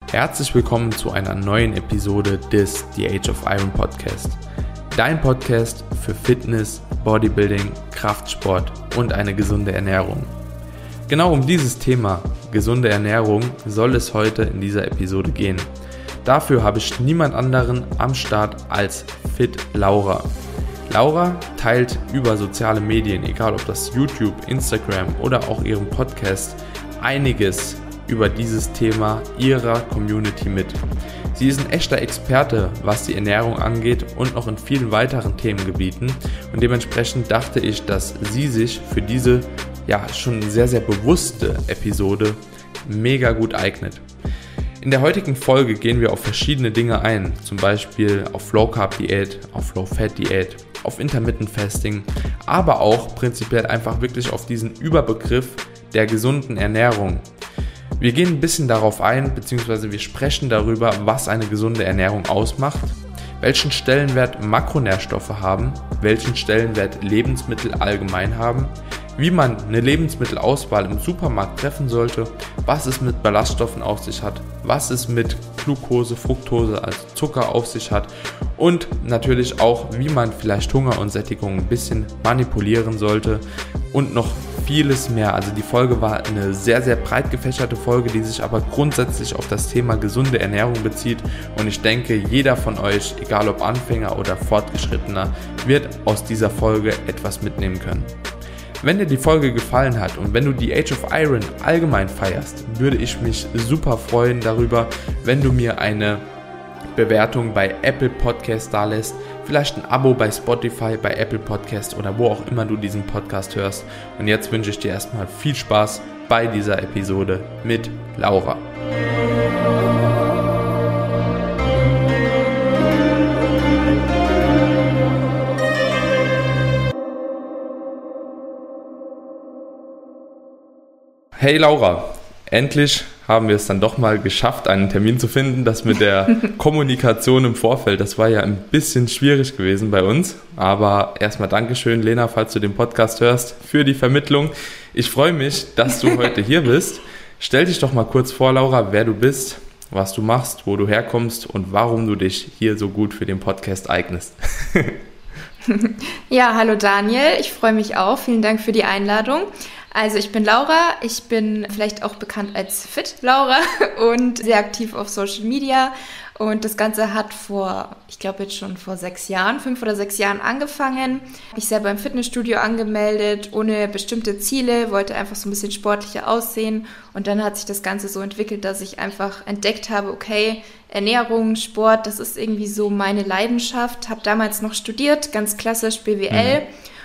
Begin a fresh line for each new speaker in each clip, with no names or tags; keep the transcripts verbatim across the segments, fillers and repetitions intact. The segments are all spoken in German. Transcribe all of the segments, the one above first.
Herzlich willkommen zu einer neuen Episode des The Age of Iron Podcast. Dein Podcast für Fitness, Bodybuilding, Kraftsport und eine gesunde Ernährung. Genau um dieses Thema, gesunde Ernährung, soll es heute in dieser Episode gehen. Dafür habe ich niemand anderen am Start als Fit Laura. Laura teilt über soziale Medien, egal ob das YouTube, Instagram oder auch ihrem Podcast, einiges über dieses Thema ihrer Community mit. Sie ist ein echter Experte, was die Ernährung angeht und noch in vielen weiteren Themengebieten, und dementsprechend dachte ich, dass sie sich für diese ja schon sehr, sehr bewusste Episode mega gut eignet. In der heutigen Folge gehen wir auf verschiedene Dinge ein, zum Beispiel auf Low Carb Diät, auf Low Fat Diät, auf Intermittent Fasting, aber auch prinzipiell einfach wirklich auf diesen Überbegriff der gesunden Ernährung. Wir gehen ein bisschen darauf ein, beziehungsweise wir sprechen darüber, was eine gesunde Ernährung ausmacht, welchen Stellenwert Makronährstoffe haben, welchen Stellenwert Lebensmittel allgemein haben, wie man eine Lebensmittelauswahl im Supermarkt treffen sollte, was es mit Ballaststoffen auf sich hat, was es mit Glucose, Fructose als Zucker auf sich hat und natürlich auch, wie man vielleicht Hunger und Sättigung ein bisschen manipulieren sollte und noch vieles mehr. Also die Folge war eine sehr, sehr breit gefächerte Folge, die sich aber grundsätzlich auf das Thema gesunde Ernährung bezieht, und ich denke, jeder von euch, egal ob Anfänger oder Fortgeschrittener, wird aus dieser Folge etwas mitnehmen können. Wenn dir die Folge gefallen hat und wenn du die Age of Iron allgemein feierst, würde ich mich super freuen darüber, wenn du mir eine Bewertung bei Apple Podcast dalässt, vielleicht ein Abo bei Spotify, bei Apple Podcast oder wo auch immer du diesen Podcast hörst. Und jetzt wünsche ich dir erstmal viel Spaß bei dieser Episode mit Laura. Hey Laura, endlich haben wir es dann doch mal geschafft, einen Termin zu finden. Das mit der Kommunikation im Vorfeld, das war ja ein bisschen schwierig gewesen bei uns. Aber erstmal Dankeschön, Lena, falls du den Podcast hörst, für die Vermittlung. Ich freue mich, dass du heute hier bist. Stell dich doch mal kurz vor, Laura, wer du bist, was du machst, wo du herkommst und warum du dich hier so gut für den Podcast eignest.
Ja, hallo Daniel, ich freue mich auch. Vielen Dank für die Einladung. Also ich bin Laura, ich bin vielleicht auch bekannt als Fit Laura und sehr aktiv auf Social Media, und das Ganze hat vor, ich glaube jetzt schon vor sechs Jahren, fünf oder sechs Jahren angefangen. Ich selber im Fitnessstudio angemeldet, ohne bestimmte Ziele, wollte einfach so ein bisschen sportlicher aussehen, und dann hat sich das Ganze so entwickelt, dass ich einfach entdeckt habe, okay, Ernährung, Sport, das ist irgendwie so meine Leidenschaft, habe damals noch studiert, ganz klassisch B W L. Mhm.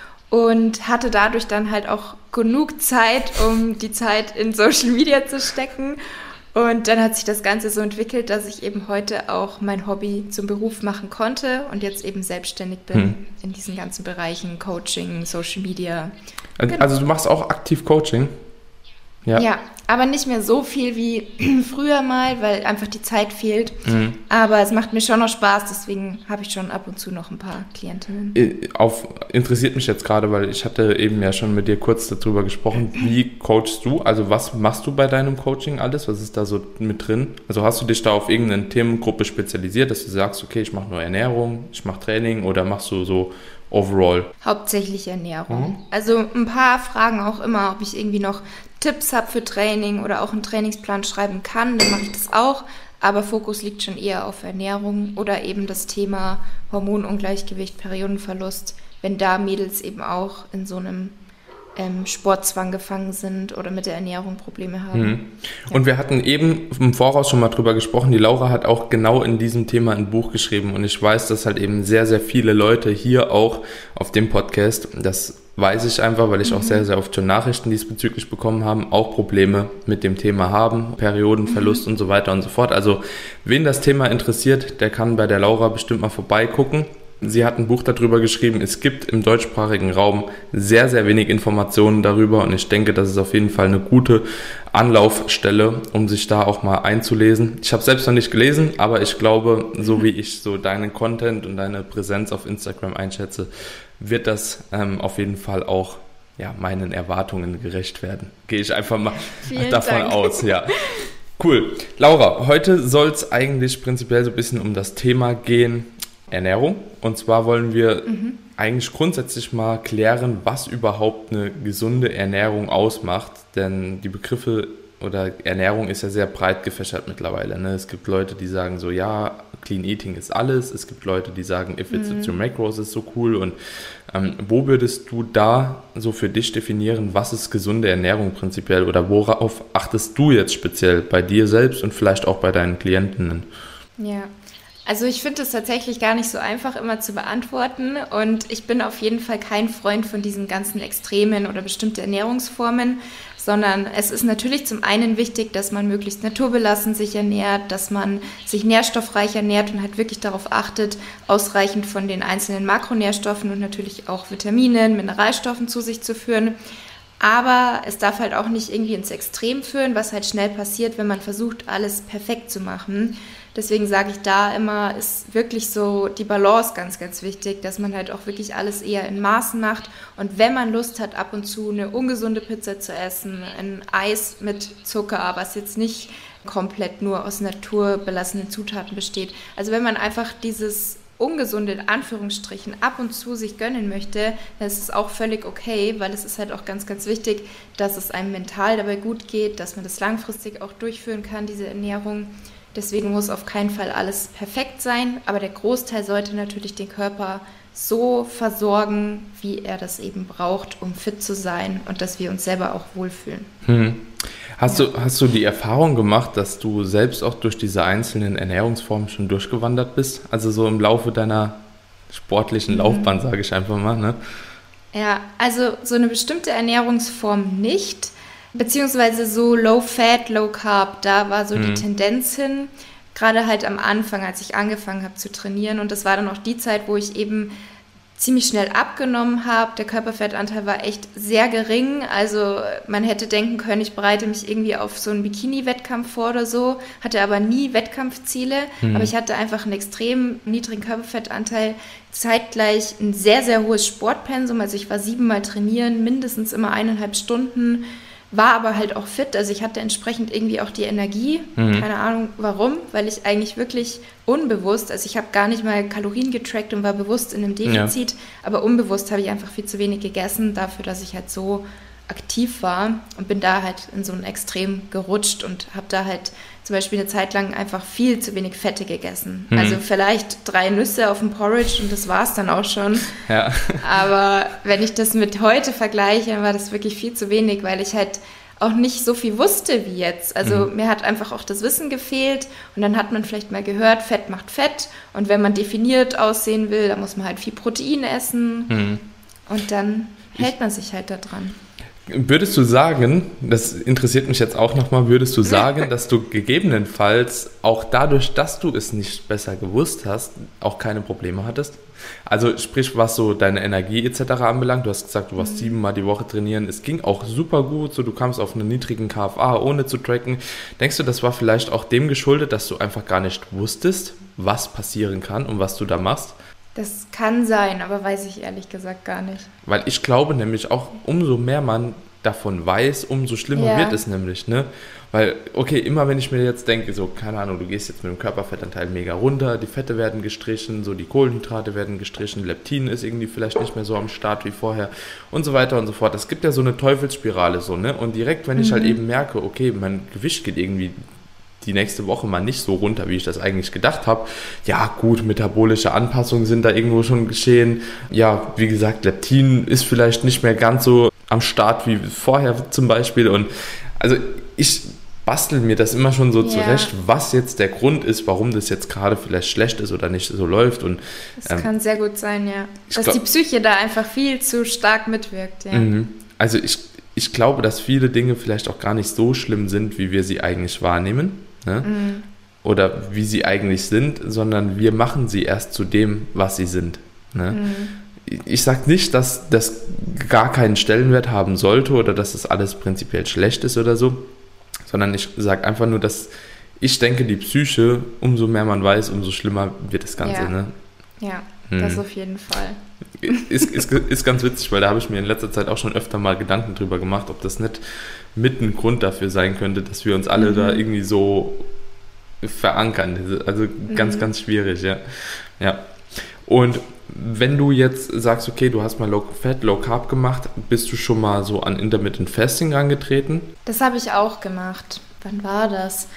Und hatte dadurch dann halt auch genug Zeit, um die Zeit in Social Media zu stecken. Und dann hat sich das Ganze so entwickelt, dass ich eben heute auch mein Hobby zum Beruf machen konnte und jetzt eben selbstständig bin hm. in diesen ganzen Bereichen Coaching, Social Media.
Also, genau. Also du machst auch aktiv Coaching?
Ja. ja, aber nicht mehr so viel wie früher mal, weil einfach die Zeit fehlt. Mhm. Aber es macht mir schon noch Spaß, deswegen habe ich schon ab und zu noch ein paar Klientinnen.
Auf, interessiert mich jetzt gerade, weil ich hatte eben ja schon mit dir kurz darüber gesprochen. Wie coachst du? Also was machst du bei deinem Coaching alles? Was ist da so mit drin? Also hast du dich da auf irgendeine Themengruppe spezialisiert, dass du sagst, okay, ich mache nur Ernährung, ich mache Training, oder machst du so overall?
Hauptsächlich Ernährung. Mhm. Also ein paar fragen auch immer, ob ich irgendwie noch Tipps habe für Training oder auch einen Trainingsplan schreiben kann, dann mache ich das auch, aber Fokus liegt schon eher auf Ernährung oder eben das Thema Hormonungleichgewicht, Periodenverlust, wenn da Mädels eben auch in so einem ähm, Sportzwang gefangen sind oder mit der Ernährung Probleme haben.
Mhm. Und ja. Wir hatten eben im Voraus schon mal drüber gesprochen, die Laura hat auch genau in diesem Thema ein Buch geschrieben, und ich weiß, dass halt eben sehr, sehr viele Leute hier auch auf dem Podcast, das weiß ich einfach, weil ich mhm. auch sehr, sehr oft schon Nachrichten diesbezüglich bekommen habe, auch Probleme mit dem Thema haben, Periodenverlust mhm. und so weiter und so fort. Also wen das Thema interessiert, der kann bei der Laura bestimmt mal vorbeigucken. Sie hat ein Buch darüber geschrieben. Es gibt im deutschsprachigen Raum sehr, sehr wenig Informationen darüber, und ich denke, das ist auf jeden Fall eine gute Anlaufstelle, um sich da auch mal einzulesen. Ich habe selbst noch nicht gelesen, aber ich glaube, so wie ich so deinen Content und deine Präsenz auf Instagram einschätze, wird das ähm, auf jeden Fall auch ja, meinen Erwartungen gerecht werden. Gehe ich einfach mal
Vielen
davon
Dank.
aus, ja. Cool. Laura, heute soll es eigentlich prinzipiell so ein bisschen um das Thema gehen, Ernährung. Und zwar wollen wir mhm. eigentlich grundsätzlich mal klären, was überhaupt eine gesunde Ernährung ausmacht. Denn die Begriffe oder Ernährung ist ja sehr breit gefächert mittlerweile. Ne? Es gibt Leute, die sagen so, ja, Clean Eating ist alles. Es gibt Leute, die sagen, if it's mm. your macros ist so cool. Und ähm, wo würdest du da so für dich definieren, was ist gesunde Ernährung prinzipiell oder worauf achtest du jetzt speziell bei dir selbst und vielleicht auch bei deinen Klientinnen?
Ja, also ich finde es tatsächlich gar nicht so einfach immer zu beantworten und ich bin auf jeden Fall kein Freund von diesen ganzen Extremen oder bestimmte Ernährungsformen, sondern es ist natürlich zum einen wichtig, dass man möglichst naturbelassen sich ernährt, dass man sich nährstoffreich ernährt und halt wirklich darauf achtet, ausreichend von den einzelnen Makronährstoffen und natürlich auch Vitaminen, Mineralstoffen zu sich zu führen. Aber es darf halt auch nicht irgendwie ins Extrem führen, was halt schnell passiert, wenn man versucht, alles perfekt zu machen. Deswegen sage ich da immer, ist wirklich so die Balance ganz, ganz wichtig, dass man halt auch wirklich alles eher in Maßen macht. Und wenn man Lust hat, ab und zu eine ungesunde Pizza zu essen, ein Eis mit Zucker, was jetzt nicht komplett nur aus naturbelassenen Zutaten besteht. Also wenn man einfach dieses ungesunde, in Anführungsstrichen, ab und zu sich gönnen möchte, dann ist es auch völlig okay, weil es ist halt auch ganz, ganz wichtig, dass es einem mental dabei gut geht, dass man das langfristig auch durchführen kann, diese Ernährung. Deswegen muss auf keinen Fall alles perfekt sein, aber der Großteil sollte natürlich den Körper so versorgen, wie er das eben braucht, um fit zu sein und dass wir uns selber auch wohlfühlen.
Hm. Hast, ja. du, hast du die Erfahrung gemacht, dass du selbst auch durch diese einzelnen Ernährungsformen schon durchgewandert bist? Also so im Laufe deiner sportlichen mhm. Laufbahn, sage ich einfach mal, ne?
Ja, also so eine bestimmte Ernährungsform nicht. Beziehungsweise so Low Fat, Low Carb, da war so mhm. die Tendenz hin, gerade halt am Anfang, als ich angefangen habe zu trainieren und das war dann auch die Zeit, wo ich eben ziemlich schnell abgenommen habe. Der Körperfettanteil war echt sehr gering, also man hätte denken können, ich bereite mich irgendwie auf so einen Bikini-Wettkampf vor oder so, hatte aber nie Wettkampfziele, mhm. aber ich hatte einfach einen extrem niedrigen Körperfettanteil, zeitgleich ein sehr, sehr hohes Sportpensum, also ich war siebenmal trainieren, mindestens immer eineinhalb Stunden, war aber halt auch fit, also ich hatte entsprechend irgendwie auch die Energie, mhm. keine Ahnung warum, weil ich eigentlich wirklich unbewusst, also ich habe gar nicht mal Kalorien getrackt und war bewusst in einem Defizit, ja. aber unbewusst habe ich einfach viel zu wenig gegessen, dafür, dass ich halt so aktiv war und bin da halt in so ein Extrem gerutscht und habe da halt zum Beispiel eine Zeit lang einfach viel zu wenig Fette gegessen. Mhm. Also vielleicht drei Nüsse auf dem Porridge und das war es dann auch schon. Ja. Aber wenn ich das mit heute vergleiche, dann war das wirklich viel zu wenig, weil ich halt auch nicht so viel wusste wie jetzt. Also mhm. mir hat einfach auch das Wissen gefehlt und dann hat man vielleicht mal gehört, Fett macht Fett und wenn man definiert aussehen will, dann muss man halt viel Protein essen mhm. und dann hält man sich halt da dran.
Würdest du sagen, das interessiert mich jetzt auch nochmal, würdest du sagen, dass du gegebenenfalls auch dadurch, dass du es nicht besser gewusst hast, auch keine Probleme hattest? Also sprich, was so deine Energie et cetera anbelangt, du hast gesagt, du warst mhm. siebenmal die Woche trainieren, es ging auch super gut, so du kamst auf einen niedrigen K F A, ohne zu tracken. Denkst du, das war vielleicht auch dem geschuldet, dass du einfach gar nicht wusstest, was passieren kann und was du da machst?
Das kann sein, aber weiß ich ehrlich gesagt gar nicht.
Weil ich glaube nämlich auch, umso mehr man davon weiß, umso schlimmer ja. wird es nämlich, ne? Weil, okay, immer wenn ich mir jetzt denke, so, keine Ahnung, du gehst jetzt mit dem Körperfettanteil mega runter, die Fette werden gestrichen, so die Kohlenhydrate werden gestrichen, Leptin ist irgendwie vielleicht nicht mehr so am Start wie vorher und so weiter und so fort. Es gibt ja so eine Teufelsspirale so, ne? Und direkt, wenn ich mhm. halt eben merke, okay, mein Gewicht geht irgendwie die nächste Woche mal nicht so runter, wie ich das eigentlich gedacht habe. Ja gut, metabolische Anpassungen sind da irgendwo schon geschehen. Ja, wie gesagt, Leptin ist vielleicht nicht mehr ganz so am Start wie vorher zum Beispiel. Und also ich bastel mir das immer schon so ja. zurecht, was jetzt der Grund ist, warum das jetzt gerade vielleicht schlecht ist oder nicht so läuft. Und
das ähm, kann sehr gut sein, ja. Dass glaub, die Psyche da einfach viel zu stark mitwirkt. Ja.
Mhm. Also ich, ich glaube, dass viele Dinge vielleicht auch gar nicht so schlimm sind, wie wir sie eigentlich wahrnehmen. Ne? Mhm. Oder wie sie eigentlich sind, sondern wir machen sie erst zu dem, was sie sind. Ne? Mhm. Ich sage nicht, dass das gar keinen Stellenwert haben sollte oder dass das alles prinzipiell schlecht ist oder so, sondern ich sage einfach nur, dass ich denke, die Psyche, umso mehr man weiß, umso schlimmer wird das Ganze.
Ja,
ne?
ja. hm. das auf jeden Fall.
Ist, ist, ist ganz witzig, weil da habe ich mir in letzter Zeit auch schon öfter mal Gedanken drüber gemacht, ob das nicht mit ein Grund dafür sein könnte, dass wir uns alle mhm. da irgendwie so verankern. Also ganz, mhm. ganz schwierig, ja. ja. Und wenn du jetzt sagst, okay, du hast mal Low Fat, Low Carb gemacht, bist du schon mal so an Intermittent Fasting angetreten?
Das habe ich auch gemacht. Wann war das?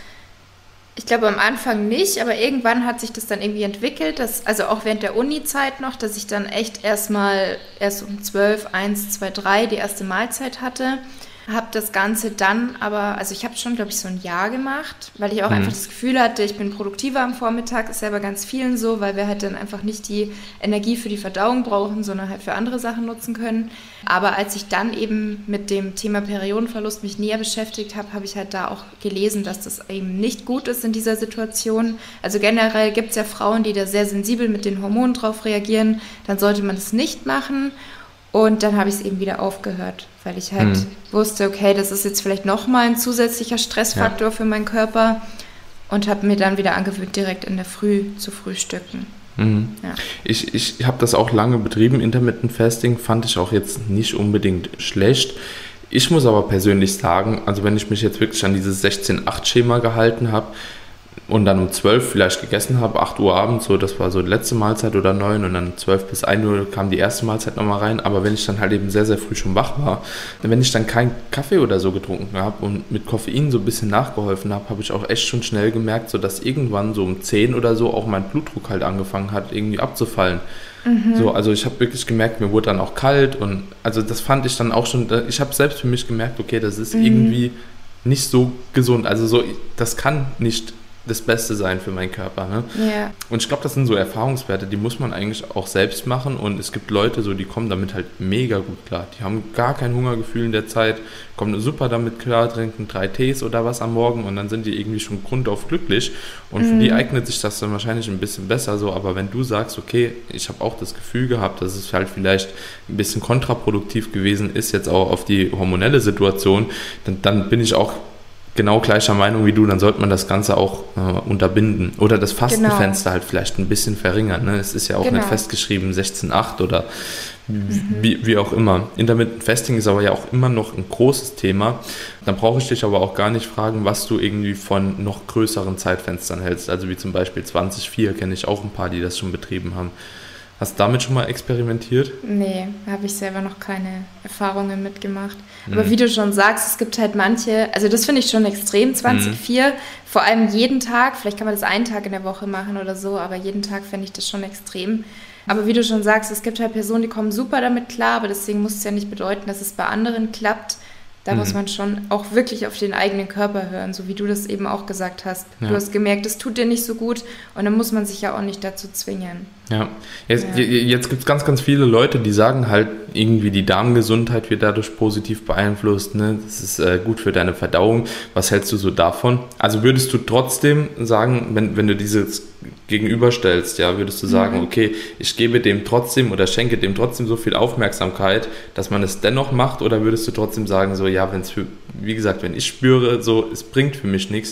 Ich glaube am Anfang nicht, aber irgendwann hat sich das dann irgendwie entwickelt, dass, also auch während der Uni-Zeit noch, dass ich dann echt erstmal erst um zwölf, eins, zwei, drei die erste Mahlzeit hatte. Habe das Ganze dann aber, also ich habe schon, glaube ich, so ein Jahr gemacht, weil ich auch mhm. einfach das Gefühl hatte, ich bin produktiver am Vormittag, ist ja bei ganz vielen so, weil wir halt dann einfach nicht die Energie für die Verdauung brauchen, sondern halt für andere Sachen nutzen können. Aber als ich dann eben mit dem Thema Periodenverlust mich näher beschäftigt habe, habe ich halt da auch gelesen, dass das eben nicht gut ist in dieser Situation. Also generell gibt es ja Frauen, die da sehr sensibel mit den Hormonen drauf reagieren, dann sollte man das nicht machen. Und dann habe ich es eben wieder aufgehört, weil ich halt mhm. wusste, okay, das ist jetzt vielleicht nochmal ein zusätzlicher Stressfaktor ja. für meinen Körper und habe mir dann wieder angewöhnt, direkt in der Früh zu frühstücken.
Mhm. Ja. Ich, ich habe das auch lange betrieben, Intermittent Fasting, fand ich auch jetzt nicht unbedingt schlecht. Ich muss aber persönlich sagen, also wenn ich mich jetzt wirklich an dieses sechzehn acht Schema gehalten habe, und dann um zwölf vielleicht gegessen habe, acht Uhr abends, so das war so die letzte Mahlzeit oder neun und dann zwölf bis ein Uhr kam die erste Mahlzeit nochmal rein, aber wenn ich dann halt eben sehr, sehr früh schon wach war, wenn ich dann keinen Kaffee oder so getrunken habe und mit Koffein so ein bisschen nachgeholfen habe, habe ich auch echt schon schnell gemerkt, so dass irgendwann so um zehn oder so auch mein Blutdruck halt angefangen hat, irgendwie abzufallen. Mhm. So, also ich habe wirklich gemerkt, mir wurde dann auch kalt und also das fand ich dann auch schon, ich habe selbst für mich gemerkt, okay, das ist mhm. irgendwie nicht so gesund, also so, das kann nicht das Beste sein für meinen Körper. Ne?
Yeah.
Und ich glaube, das sind so Erfahrungswerte, die muss man eigentlich auch selbst machen und es gibt Leute, so, die kommen damit halt mega gut klar. Die haben gar kein Hungergefühl in der Zeit, kommen super damit klar, trinken drei Tees oder was am Morgen und dann sind die irgendwie schon grundauf glücklich und für mm. die eignet sich das dann wahrscheinlich ein bisschen besser so, aber wenn du sagst, okay, ich habe auch das Gefühl gehabt, dass es halt vielleicht ein bisschen kontraproduktiv gewesen ist, jetzt auch auf die hormonelle Situation, dann, dann bin ich auch genau gleicher Meinung wie du, dann sollte man das Ganze auch äh, unterbinden. Oder das Fastenfenster genau. halt vielleicht ein bisschen verringern. Ne? Es ist ja auch genau. nicht festgeschrieben sechzehn acht oder mhm. wie, wie auch immer. Intermittent Fasting ist aber ja auch immer noch ein großes Thema. Dann brauche ich dich aber auch gar nicht fragen, was du irgendwie von noch größeren Zeitfenstern hältst. Also wie zum Beispiel zwanzig vier kenne ich auch ein paar, die das schon betrieben haben. Hast du damit schon mal experimentiert?
Nee, habe ich selber noch keine Erfahrungen mitgemacht. Aber mhm. wie du schon sagst, es gibt halt manche, also das finde ich schon extrem, zwanzig vier, mhm. vor allem jeden Tag, vielleicht kann man das einen Tag in der Woche machen oder so, aber jeden Tag fände ich das schon extrem. Aber wie du schon sagst, es gibt halt Personen, die kommen super damit klar, aber deswegen muss es ja nicht bedeuten, dass es bei anderen klappt. Da mhm. muss man schon auch wirklich auf den eigenen Körper hören, so wie du das eben auch gesagt hast. Ja. Du hast gemerkt, es tut dir nicht so gut und dann muss man sich ja auch nicht dazu zwingen.
Ja, jetzt, ja. jetzt gibt es ganz, ganz viele Leute, die sagen halt irgendwie, die Darmgesundheit wird dadurch positiv beeinflusst, ne? Das ist äh, gut für deine Verdauung. Was hältst du so davon? Also würdest du trotzdem sagen, wenn, wenn du dieses gegenüberstellst, ja, würdest du sagen, mhm. okay, ich gebe dem trotzdem oder schenke dem trotzdem so viel Aufmerksamkeit, dass man es dennoch macht, oder würdest du trotzdem sagen, so, ja, wenn es für, wie gesagt, wenn ich spüre, so, es bringt für mich nichts,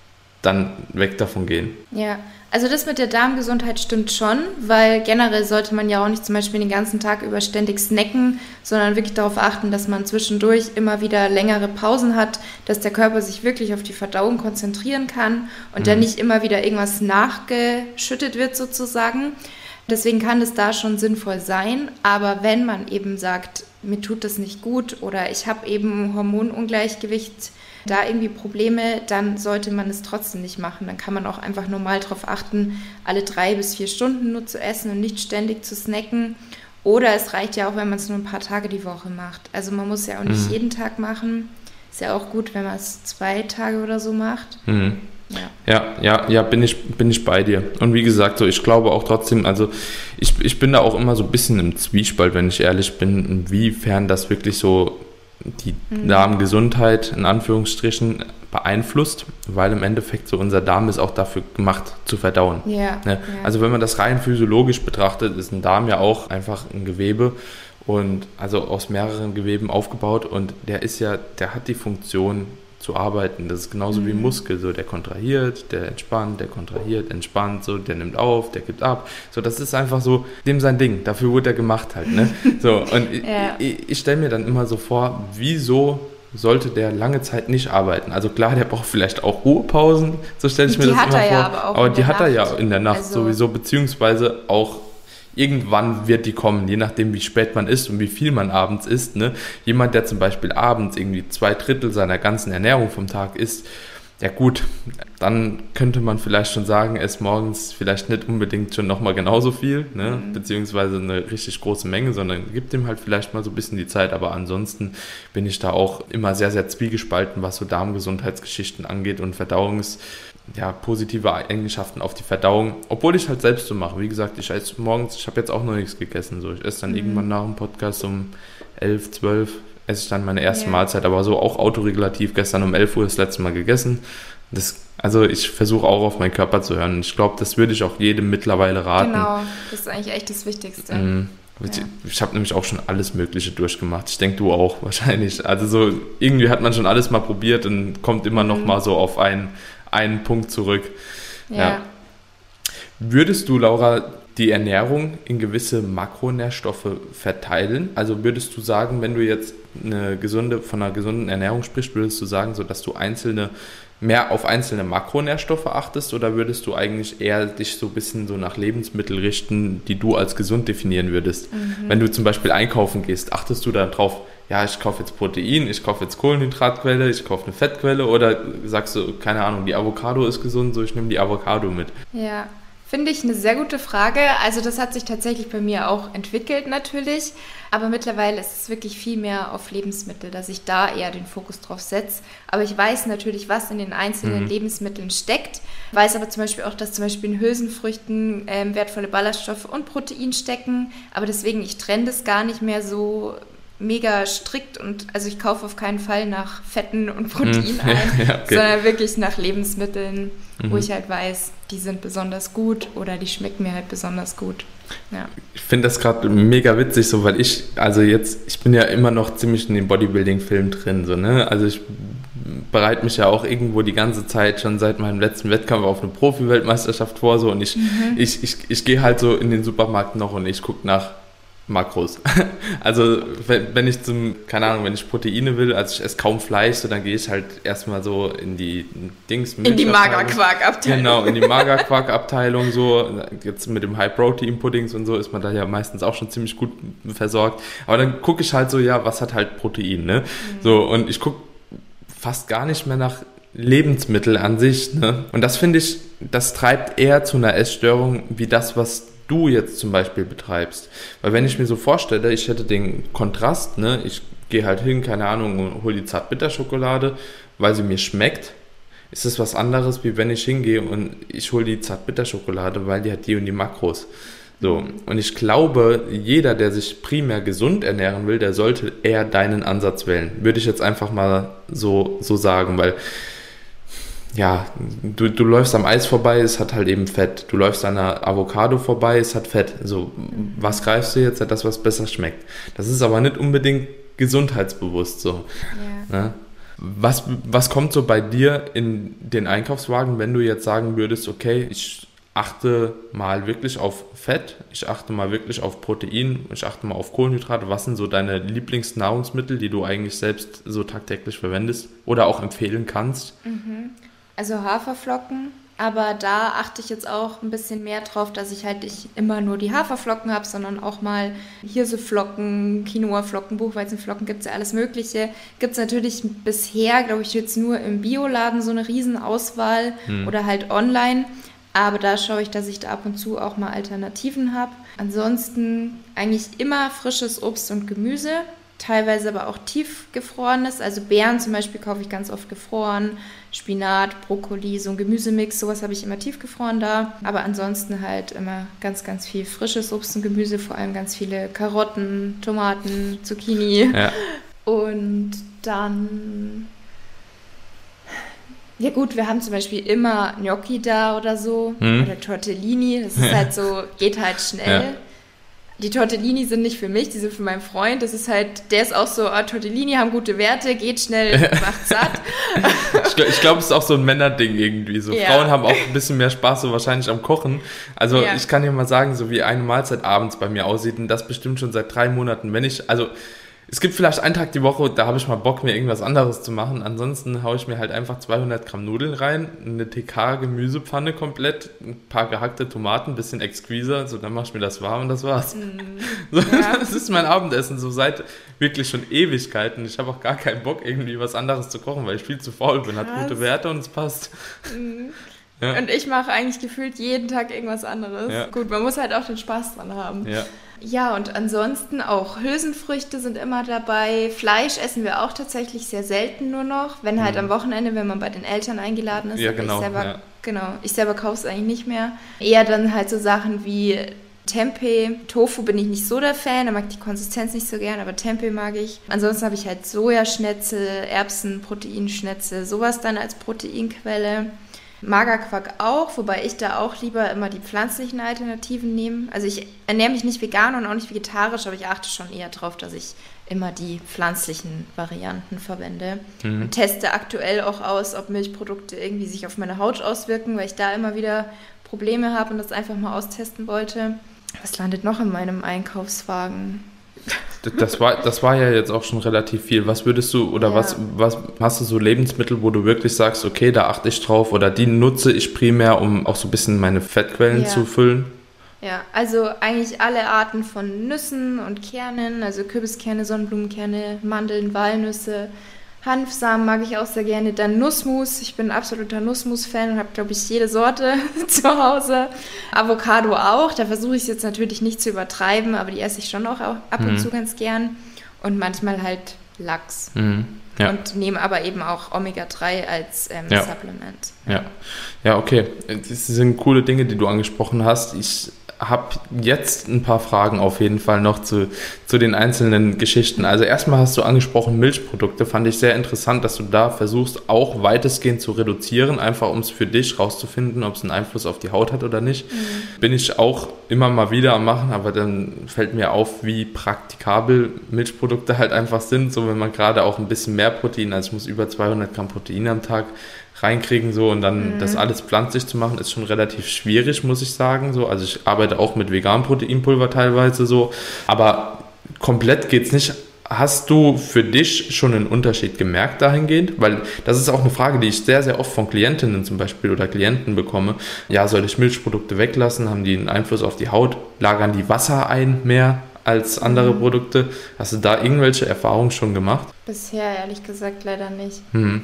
dann weg davon gehen.
Ja, also das mit der Darmgesundheit stimmt schon, weil generell sollte man ja auch nicht zum Beispiel den ganzen Tag über ständig snacken, sondern wirklich darauf achten, dass man zwischendurch immer wieder längere Pausen hat, dass der Körper sich wirklich auf die Verdauung konzentrieren kann und mhm. dann nicht immer wieder irgendwas nachgeschüttet wird sozusagen. Deswegen kann es da schon sinnvoll sein, aber wenn man eben sagt, mir tut das nicht gut oder ich habe eben Hormonungleichgewicht, da irgendwie Probleme, dann sollte man es trotzdem nicht machen. Dann kann man auch einfach normal darauf achten, alle drei bis vier Stunden nur zu essen und nicht ständig zu snacken. Oder es reicht ja auch, wenn man es nur ein paar Tage die Woche macht. Also man muss ja auch nicht mhm. jeden Tag machen. Ist ja auch gut, wenn man es zwei Tage oder so macht. Mhm.
Ja. ja, ja, ja, bin ich, bin ich bei dir. Und wie gesagt, so, ich glaube auch trotzdem, also ich, ich bin da auch immer so ein bisschen im Zwiespalt, wenn ich ehrlich bin, inwiefern das wirklich so die mhm. Darmgesundheit in Anführungsstrichen beeinflusst, weil im Endeffekt so unser Darm ist auch dafür gemacht zu verdauen.
Ja,
ne?
ja.
Also wenn man das rein physiologisch betrachtet, ist ein Darm ja auch einfach ein Gewebe und also aus mehreren Geweben aufgebaut und der ist ja, der hat die Funktion zu arbeiten. Das ist genauso mhm. wie ein Muskel, so der kontrahiert, der entspannt, der kontrahiert, entspannt, so der nimmt auf, der gibt ab. So, das ist einfach so dem sein Ding. Dafür wurde er gemacht halt, ne? So, und ja. ich, ich, ich stelle mir dann immer so vor, wieso sollte der lange Zeit nicht arbeiten? Also klar, der braucht vielleicht auch Ruhepausen, so stelle ich mir
die
das immer vor.
Ja aber auch
aber
in
die
der
hat
Nacht.
er ja in der Nacht also sowieso, beziehungsweise auch irgendwann wird die kommen, je nachdem, wie spät man isst und wie viel man abends isst. Ne? Jemand, der zum Beispiel abends irgendwie zwei Drittel seiner ganzen Ernährung vom Tag isst, ja gut, dann könnte man vielleicht schon sagen, er isst morgens vielleicht nicht unbedingt schon nochmal genauso viel, ne? Mhm. beziehungsweise eine richtig große Menge, sondern gibt ihm halt vielleicht mal so ein bisschen die Zeit. Aber ansonsten bin ich da auch immer sehr, sehr zwiegespalten, was so Darmgesundheitsgeschichten angeht und Verdauungs- ja, positive Eigenschaften auf die Verdauung, obwohl ich halt selbst so mache. Wie gesagt, ich esse morgens, ich habe jetzt auch noch nichts gegessen. So. Ich esse dann mhm. irgendwann nach dem Podcast um elf, zwölf, esse ich dann meine erste ja. Mahlzeit, aber so auch autoregulativ. Gestern um elf Uhr das letzte Mal gegessen. Das, also ich versuche auch auf meinen Körper zu hören. Ich glaube, das würde ich auch jedem mittlerweile raten.
Genau, das ist eigentlich echt das Wichtigste.
Mhm. Ja. Ich, ich habe nämlich auch schon alles Mögliche durchgemacht. Ich denke, du auch wahrscheinlich. Also so irgendwie hat man schon alles mal probiert und kommt immer mhm. noch mal so auf einen einen Punkt zurück. Ja. Ja. Würdest du, Laura, die Ernährung in gewisse Makronährstoffe verteilen? Also würdest du sagen, wenn du jetzt eine gesunde, von einer gesunden Ernährung sprichst, würdest du sagen, so dass du einzelne mehr auf einzelne Makronährstoffe achtest, oder würdest du eigentlich eher dich so ein bisschen so nach Lebensmitteln richten, die du als gesund definieren würdest? Mhm. Wenn du zum Beispiel einkaufen gehst, achtest du da drauf, ja, ich kaufe jetzt Protein, ich kaufe jetzt Kohlenhydratquelle, ich kaufe eine Fettquelle, oder sagst du, keine Ahnung, die Avocado ist gesund, so ich nehme die Avocado mit?
Ja, finde ich eine sehr gute Frage. Also das hat sich tatsächlich bei mir auch entwickelt natürlich, aber mittlerweile ist es wirklich viel mehr auf Lebensmittel, dass ich da eher den Fokus drauf setze. Aber ich weiß natürlich, was in den einzelnen mhm. Lebensmitteln steckt, weiß aber zum Beispiel auch, dass zum Beispiel in Hülsenfrüchten ähm, wertvolle Ballaststoffe und Protein stecken, aber deswegen, ich trenne das gar nicht mehr so mega strikt, und also ich kaufe auf keinen Fall nach Fetten und Protein ein, ja, okay. sondern wirklich nach Lebensmitteln, mhm. wo ich halt weiß, die sind besonders gut oder die schmecken mir halt besonders gut. Ja.
Ich finde das gerade mega witzig, so, weil ich, also jetzt, ich bin ja immer noch ziemlich in den Bodybuilding-Film drin, so, ne, also ich bereite mich ja auch irgendwo die ganze Zeit schon seit meinem letzten Wettkampf auf eine Profi-Weltmeisterschaft vor, so, und ich, mhm. ich, ich, ich gehe halt so in den Supermarkt noch und ich gucke nach Makros. Also wenn ich zum, keine Ahnung, wenn ich Proteine will, also ich esse kaum Fleisch, so dann gehe ich halt erstmal so in die Dings.
In die Magerquark-Abteilung.
Genau, in die Magerquark-Abteilung so. Jetzt mit dem High-Protein-Puddings und so ist man da ja meistens auch schon ziemlich gut versorgt. Aber dann gucke ich halt so, ja, was hat halt Protein, ne? Mhm. So, und ich gucke fast gar nicht mehr nach Lebensmittel an sich, ne? Und das finde ich, das treibt eher zu einer Essstörung wie das, was du jetzt zum Beispiel betreibst. Weil wenn ich mir so vorstelle, ich hätte den Kontrast, ne, ich gehe halt hin, keine Ahnung, und hole die Zartbitterschokolade, weil sie mir schmeckt, ist das was anderes, wie wenn ich hingehe und ich hole die Zartbitterschokolade, weil die hat die und die Makros. So, und ich glaube, jeder, der sich primär gesund ernähren will, der sollte eher deinen Ansatz wählen. Würde ich jetzt einfach mal so, so sagen, weil ja, du, du läufst am Eis vorbei, es hat halt eben Fett. Du läufst an einer Avocado vorbei, es hat Fett. So, was greifst du jetzt? Das, was besser schmeckt. Das ist aber nicht unbedingt gesundheitsbewusst so. Ja. Ne? Was, was kommt so bei dir in den Einkaufswagen, wenn du jetzt sagen würdest, okay, ich achte mal wirklich auf Fett, ich achte mal wirklich auf Protein, ich achte mal auf Kohlenhydrate. Was sind so deine Lieblingsnahrungsmittel, die du eigentlich selbst so tagtäglich verwendest oder auch empfehlen kannst?
Mhm. Also Haferflocken, aber da achte ich jetzt auch ein bisschen mehr drauf, dass ich halt nicht immer nur die Haferflocken habe, sondern auch mal Hirseflocken, Quinoa-Flocken, Buchweizenflocken, gibt es ja alles Mögliche. Gibt es natürlich bisher, glaube ich, jetzt nur im Bioladen so eine Riesenauswahl hm. oder halt online. Aber da schaue ich, dass ich da ab und zu auch mal Alternativen habe. Ansonsten eigentlich immer frisches Obst und Gemüse. Teilweise aber auch tiefgefrorenes, also Beeren zum Beispiel kaufe ich ganz oft gefroren, Spinat, Brokkoli, so ein Gemüsemix, sowas habe ich immer tiefgefroren da. Aber ansonsten halt immer ganz, ganz viel frisches Obst und Gemüse, vor allem ganz viele Karotten, Tomaten, Zucchini. Ja. Und dann, ja gut, wir haben zum Beispiel immer Gnocchi da oder so, hm. oder Tortellini, das ist halt so, geht halt schnell. Ja. Die Tortellini sind nicht für mich, die sind für meinen Freund. Das ist halt, der ist auch so, ah, Tortellini haben gute Werte, geht schnell, macht satt.
ich glaube, glaub, es ist auch so ein Männerding irgendwie. So ja. Frauen haben auch ein bisschen mehr Spaß so wahrscheinlich am Kochen. Also ja. ich kann dir mal sagen, so wie eine Mahlzeit abends bei mir aussieht, und das bestimmt schon seit drei Monaten. Wenn ich, also es gibt vielleicht einen Tag die Woche, da habe ich mal Bock, mir irgendwas anderes zu machen. Ansonsten haue ich mir halt einfach zweihundert Gramm Nudeln rein, eine T K-Gemüsepfanne komplett, ein paar gehackte Tomaten, ein bisschen Ex-Squeezer, so dann mache ich mir das warm und das war's. Mm, so, ja. Das ist mein Abendessen, so seit wirklich schon Ewigkeiten. Ich habe auch gar keinen Bock, irgendwie was anderes zu kochen, weil ich viel zu faul bin. Hat Krass. Gute Werte und es passt. Mm. Ja.
Und ich mache eigentlich gefühlt jeden Tag irgendwas anderes. Ja. Gut, man muss halt auch den Spaß dran haben.
Ja.
Ja, und ansonsten auch Hülsenfrüchte sind immer dabei. Fleisch essen wir auch tatsächlich sehr selten nur noch. Wenn halt mhm. am Wochenende, wenn man bei den Eltern eingeladen ist.
Ja, genau.
Ich selber,
ja.
genau. Ich selber kaufe es eigentlich nicht mehr. Eher dann halt so Sachen wie Tempeh. Tofu bin ich nicht so der Fan, da mag ich die Konsistenz nicht so gern, aber Tempeh mag ich. Ansonsten habe ich halt Sojaschnetzel, Erbsen, Proteinschnetzel, sowas dann als Proteinquelle. Magerquark auch, wobei ich da auch lieber immer die pflanzlichen Alternativen nehme. Also ich ernähre mich nicht vegan und auch nicht vegetarisch, aber ich achte schon eher darauf, dass ich immer die pflanzlichen Varianten verwende. Mhm. Und teste aktuell auch aus, ob Milchprodukte irgendwie sich auf meine Haut auswirken, weil ich da immer wieder Probleme habe und das einfach mal austesten wollte. Was landet noch in meinem Einkaufswagen?
Das war, das war ja jetzt auch schon relativ viel. Was würdest du, oder ja. was, was hast du so Lebensmittel, wo du wirklich sagst, okay, da achte ich drauf oder die nutze ich primär, um auch so ein bisschen meine Fettquellen ja. zu füllen?
Ja, also eigentlich alle Arten von Nüssen und Kernen, also Kürbiskerne, Sonnenblumenkerne, Mandeln, Walnüsse, Hanfsamen mag ich auch sehr gerne. Dann Nussmus, ich bin ein absoluter Nussmus-Fan und habe, glaube ich, jede Sorte zu Hause. Avocado auch, da versuche ich es jetzt natürlich nicht zu übertreiben, aber die esse ich schon auch ab und mhm. zu ganz gern. Und manchmal halt Lachs.
Mhm. Ja.
Und nehme aber eben auch Omega drei als ähm,
ja.
Supplement.
Ja. ja, okay. Das sind coole Dinge, die du angesprochen hast. Ich habe jetzt ein paar Fragen auf jeden Fall noch zu, zu den einzelnen Geschichten. Also erstmal hast du angesprochen Milchprodukte. Fand ich sehr interessant, dass du da versuchst, auch weitestgehend zu reduzieren, einfach um es für dich rauszufinden, ob es einen Einfluss auf die Haut hat oder nicht. Mhm. Bin ich auch immer mal wieder am machen, aber dann fällt mir auf, wie praktikabel Milchprodukte halt einfach sind. So, wenn man gerade auch ein bisschen mehr Protein, also ich muss über zweihundert Gramm Protein am Tag reinkriegen, so, und dann mhm. das alles pflanzlich zu machen, ist schon relativ schwierig, muss ich sagen, so. Also ich arbeite auch mit veganem Proteinpulver teilweise, so, aber komplett geht's nicht. Hast du für dich schon einen Unterschied gemerkt dahingehend? Weil das ist auch eine Frage, die ich sehr, sehr oft von Klientinnen zum Beispiel oder Klienten bekomme. Ja, soll ich Milchprodukte weglassen? Haben die einen Einfluss auf die Haut? Lagern die Wasser ein mehr als andere Produkte? Hast du da irgendwelche Erfahrungen schon gemacht?
Bisher ehrlich gesagt leider nicht.
Hm.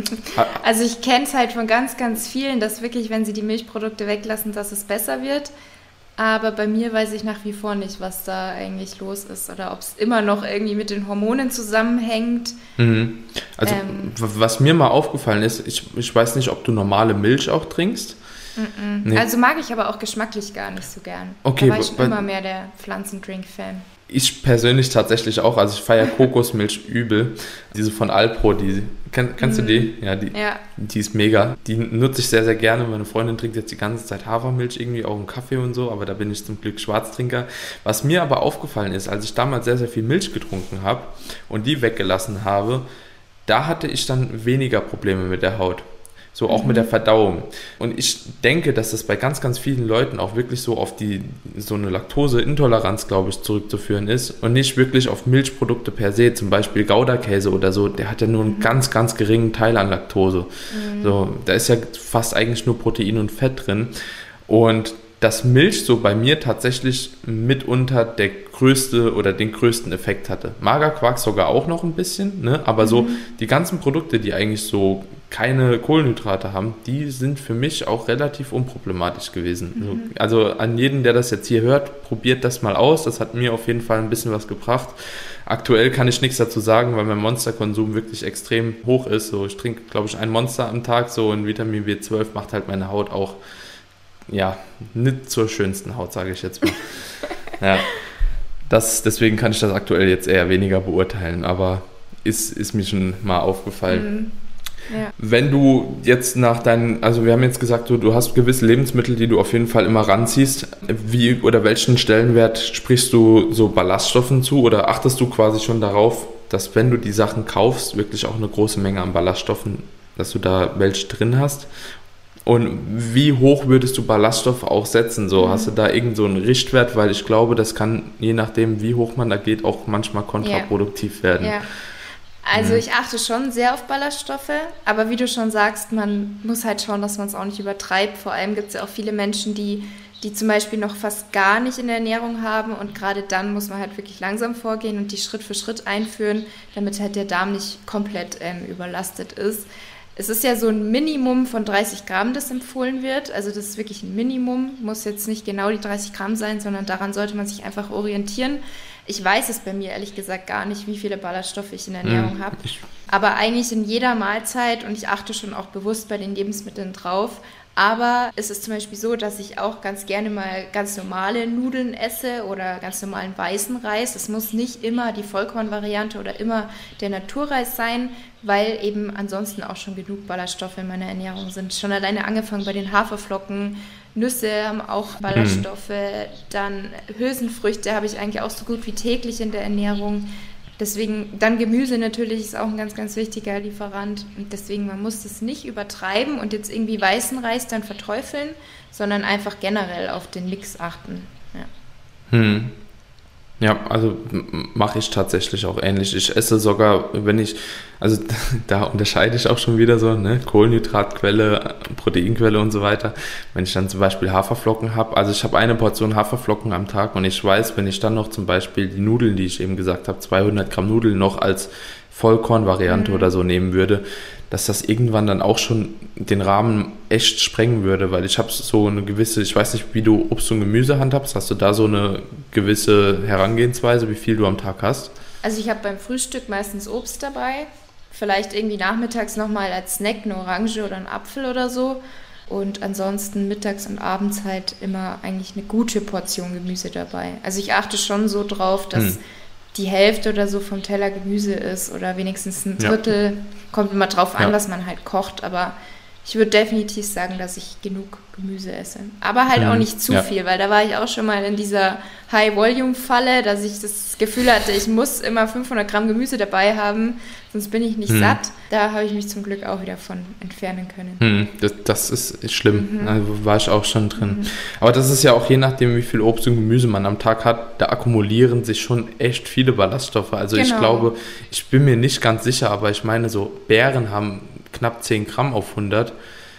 Also ich kenne es halt von ganz, ganz vielen, dass wirklich, wenn sie die Milchprodukte weglassen, dass es besser wird. Aber bei mir weiß ich nach wie vor nicht, was da eigentlich los ist oder ob es immer noch irgendwie mit den Hormonen zusammenhängt.
Mhm. Also ähm, was mir mal aufgefallen ist, ich, ich weiß nicht, ob du normale Milch auch trinkst.
Nee. Also mag ich aber auch geschmacklich gar nicht so gern.
Okay,
da war ich schon
bei,
immer mehr der Pflanzendrink-Fan.
Ich persönlich tatsächlich auch, also ich feiere Kokosmilch übel. Diese von Alpro, die, kenn, kennst mm. du die? Ja, die,
ja.
Die ist mega. Die nutze ich sehr, sehr gerne. Meine Freundin trinkt jetzt die ganze Zeit Hafermilch, irgendwie auch einen Kaffee und so, aber da bin ich zum Glück Schwarztrinker. Was mir aber aufgefallen ist, als ich damals sehr, sehr viel Milch getrunken habe und die weggelassen habe, da hatte ich dann weniger Probleme mit der Haut. So auch mhm. mit der Verdauung. Und ich denke, dass das bei ganz, ganz vielen Leuten auch wirklich so auf die so eine Laktoseintoleranz, glaube ich, zurückzuführen ist und nicht wirklich auf Milchprodukte per se, zum Beispiel Gouda-Käse oder so, der hat ja nur einen mhm. ganz, ganz geringen Teil an Laktose. Mhm. So, da ist ja fast eigentlich nur Protein und Fett drin. Und dass Milch so bei mir tatsächlich mitunter der größte oder den größten Effekt hatte. Magerquark sogar auch noch ein bisschen, ne? Aber mhm. so die ganzen Produkte, die eigentlich so keine Kohlenhydrate haben, die sind für mich auch relativ unproblematisch gewesen. Mhm. Also an jeden, der das jetzt hier hört, probiert das mal aus. Das hat mir auf jeden Fall ein bisschen was gebracht. Aktuell kann ich nichts dazu sagen, weil mein Monsterkonsum wirklich extrem hoch ist. So, ich trinke, glaube ich, ein Monster am Tag, so, und Vitamin B zwölf macht halt meine Haut auch, ja, nicht zur schönsten Haut, sage ich jetzt mal. Ja, das, deswegen kann ich das aktuell jetzt eher weniger beurteilen, aber ist, ist mir schon mal aufgefallen. Mhm.
Ja.
Wenn du jetzt nach deinen, also wir haben jetzt gesagt, du, du hast gewisse Lebensmittel, die du auf jeden Fall immer ranziehst. Wie oder welchen Stellenwert sprichst du so Ballaststoffen zu oder achtest du quasi schon darauf, dass wenn du die Sachen kaufst, wirklich auch eine große Menge an Ballaststoffen, dass du da welche drin hast? Und wie hoch würdest du Ballaststoffe auch setzen? So, mhm. hast du da irgend so einen Richtwert? Weil ich glaube, das kann, je nachdem, wie hoch man da geht, auch manchmal kontraproduktiv
ja.
werden.
Ja. Also mhm. ich achte schon sehr auf Ballaststoffe, aber wie du schon sagst, man muss halt schauen, dass man es auch nicht übertreibt. Vor allem gibt es ja auch viele Menschen, die, die zum Beispiel noch fast gar nicht in der Ernährung haben und gerade dann muss man halt wirklich langsam vorgehen und die Schritt für Schritt einführen, damit halt der Darm nicht komplett ähm, überlastet ist. Es ist ja so ein Minimum von dreißig Gramm, das empfohlen wird. Also das ist wirklich ein Minimum, muss jetzt nicht genau die dreißig Gramm sein, sondern daran sollte man sich einfach orientieren. Ich weiß es bei mir ehrlich gesagt gar nicht, wie viele Ballaststoffe ich in der Ernährung mm, habe. Aber eigentlich in jeder Mahlzeit und ich achte schon auch bewusst bei den Lebensmitteln drauf. Aber es ist zum Beispiel so, dass ich auch ganz gerne mal ganz normale Nudeln esse oder ganz normalen weißen Reis. Es muss nicht immer die Vollkornvariante oder immer der Naturreis sein, weil eben ansonsten auch schon genug Ballaststoffe in meiner Ernährung sind. Schon alleine angefangen bei den Haferflocken, Nüsse haben auch Ballaststoffe, hm. dann Hülsenfrüchte habe ich eigentlich auch so gut wie täglich in der Ernährung. Deswegen, dann Gemüse natürlich ist auch ein ganz, ganz wichtiger Lieferant. Und deswegen, man muss das nicht übertreiben und jetzt irgendwie weißen Reis dann verteufeln, sondern einfach generell auf den Mix achten. Ja,
hm. ja also mache ich tatsächlich auch ähnlich. Ich esse sogar, wenn ich, also da unterscheide ich auch schon wieder so, ne, Kohlenhydratquelle, Proteinquelle und so weiter. Wenn ich dann zum Beispiel Haferflocken habe, also ich habe eine Portion Haferflocken am Tag und ich weiß, wenn ich dann noch zum Beispiel die Nudeln, die ich eben gesagt habe, zweihundert Gramm Nudeln noch als Vollkornvariante mhm. oder so nehmen würde, dass das irgendwann dann auch schon den Rahmen echt sprengen würde, weil ich habe so eine gewisse, ich weiß nicht, wie du Obst und Gemüse handhabst, hast du da so eine gewisse Herangehensweise, wie viel du am Tag hast?
Also ich habe beim Frühstück meistens Obst dabei, vielleicht irgendwie nachmittags nochmal als Snack eine Orange oder einen Apfel oder so und ansonsten mittags und abends halt immer eigentlich eine gute Portion Gemüse dabei. Also ich achte schon so drauf, dass hm. die Hälfte oder so vom Teller Gemüse ist oder wenigstens ein Drittel. Ja. Kommt immer drauf an, ja. was man halt kocht, aber ich würde definitiv sagen, dass ich genug Gemüse esse. Aber halt mhm. auch nicht zu ja. viel, weil da war ich auch schon mal in dieser High-Volume-Falle, dass ich das Gefühl hatte, ich muss immer fünfhundert Gramm Gemüse dabei haben, sonst bin ich nicht mhm. satt. Da habe ich mich zum Glück auch wieder von entfernen können.
Mhm. Das, das ist schlimm, mhm. also war ich auch schon drin. Mhm. Aber das ist ja auch je nachdem, wie viel Obst und Gemüse man am Tag hat, da akkumulieren sich schon echt viele Ballaststoffe. Also genau. ich glaube, ich bin mir nicht ganz sicher, aber ich meine so, Beeren haben knapp zehn Gramm auf hundert,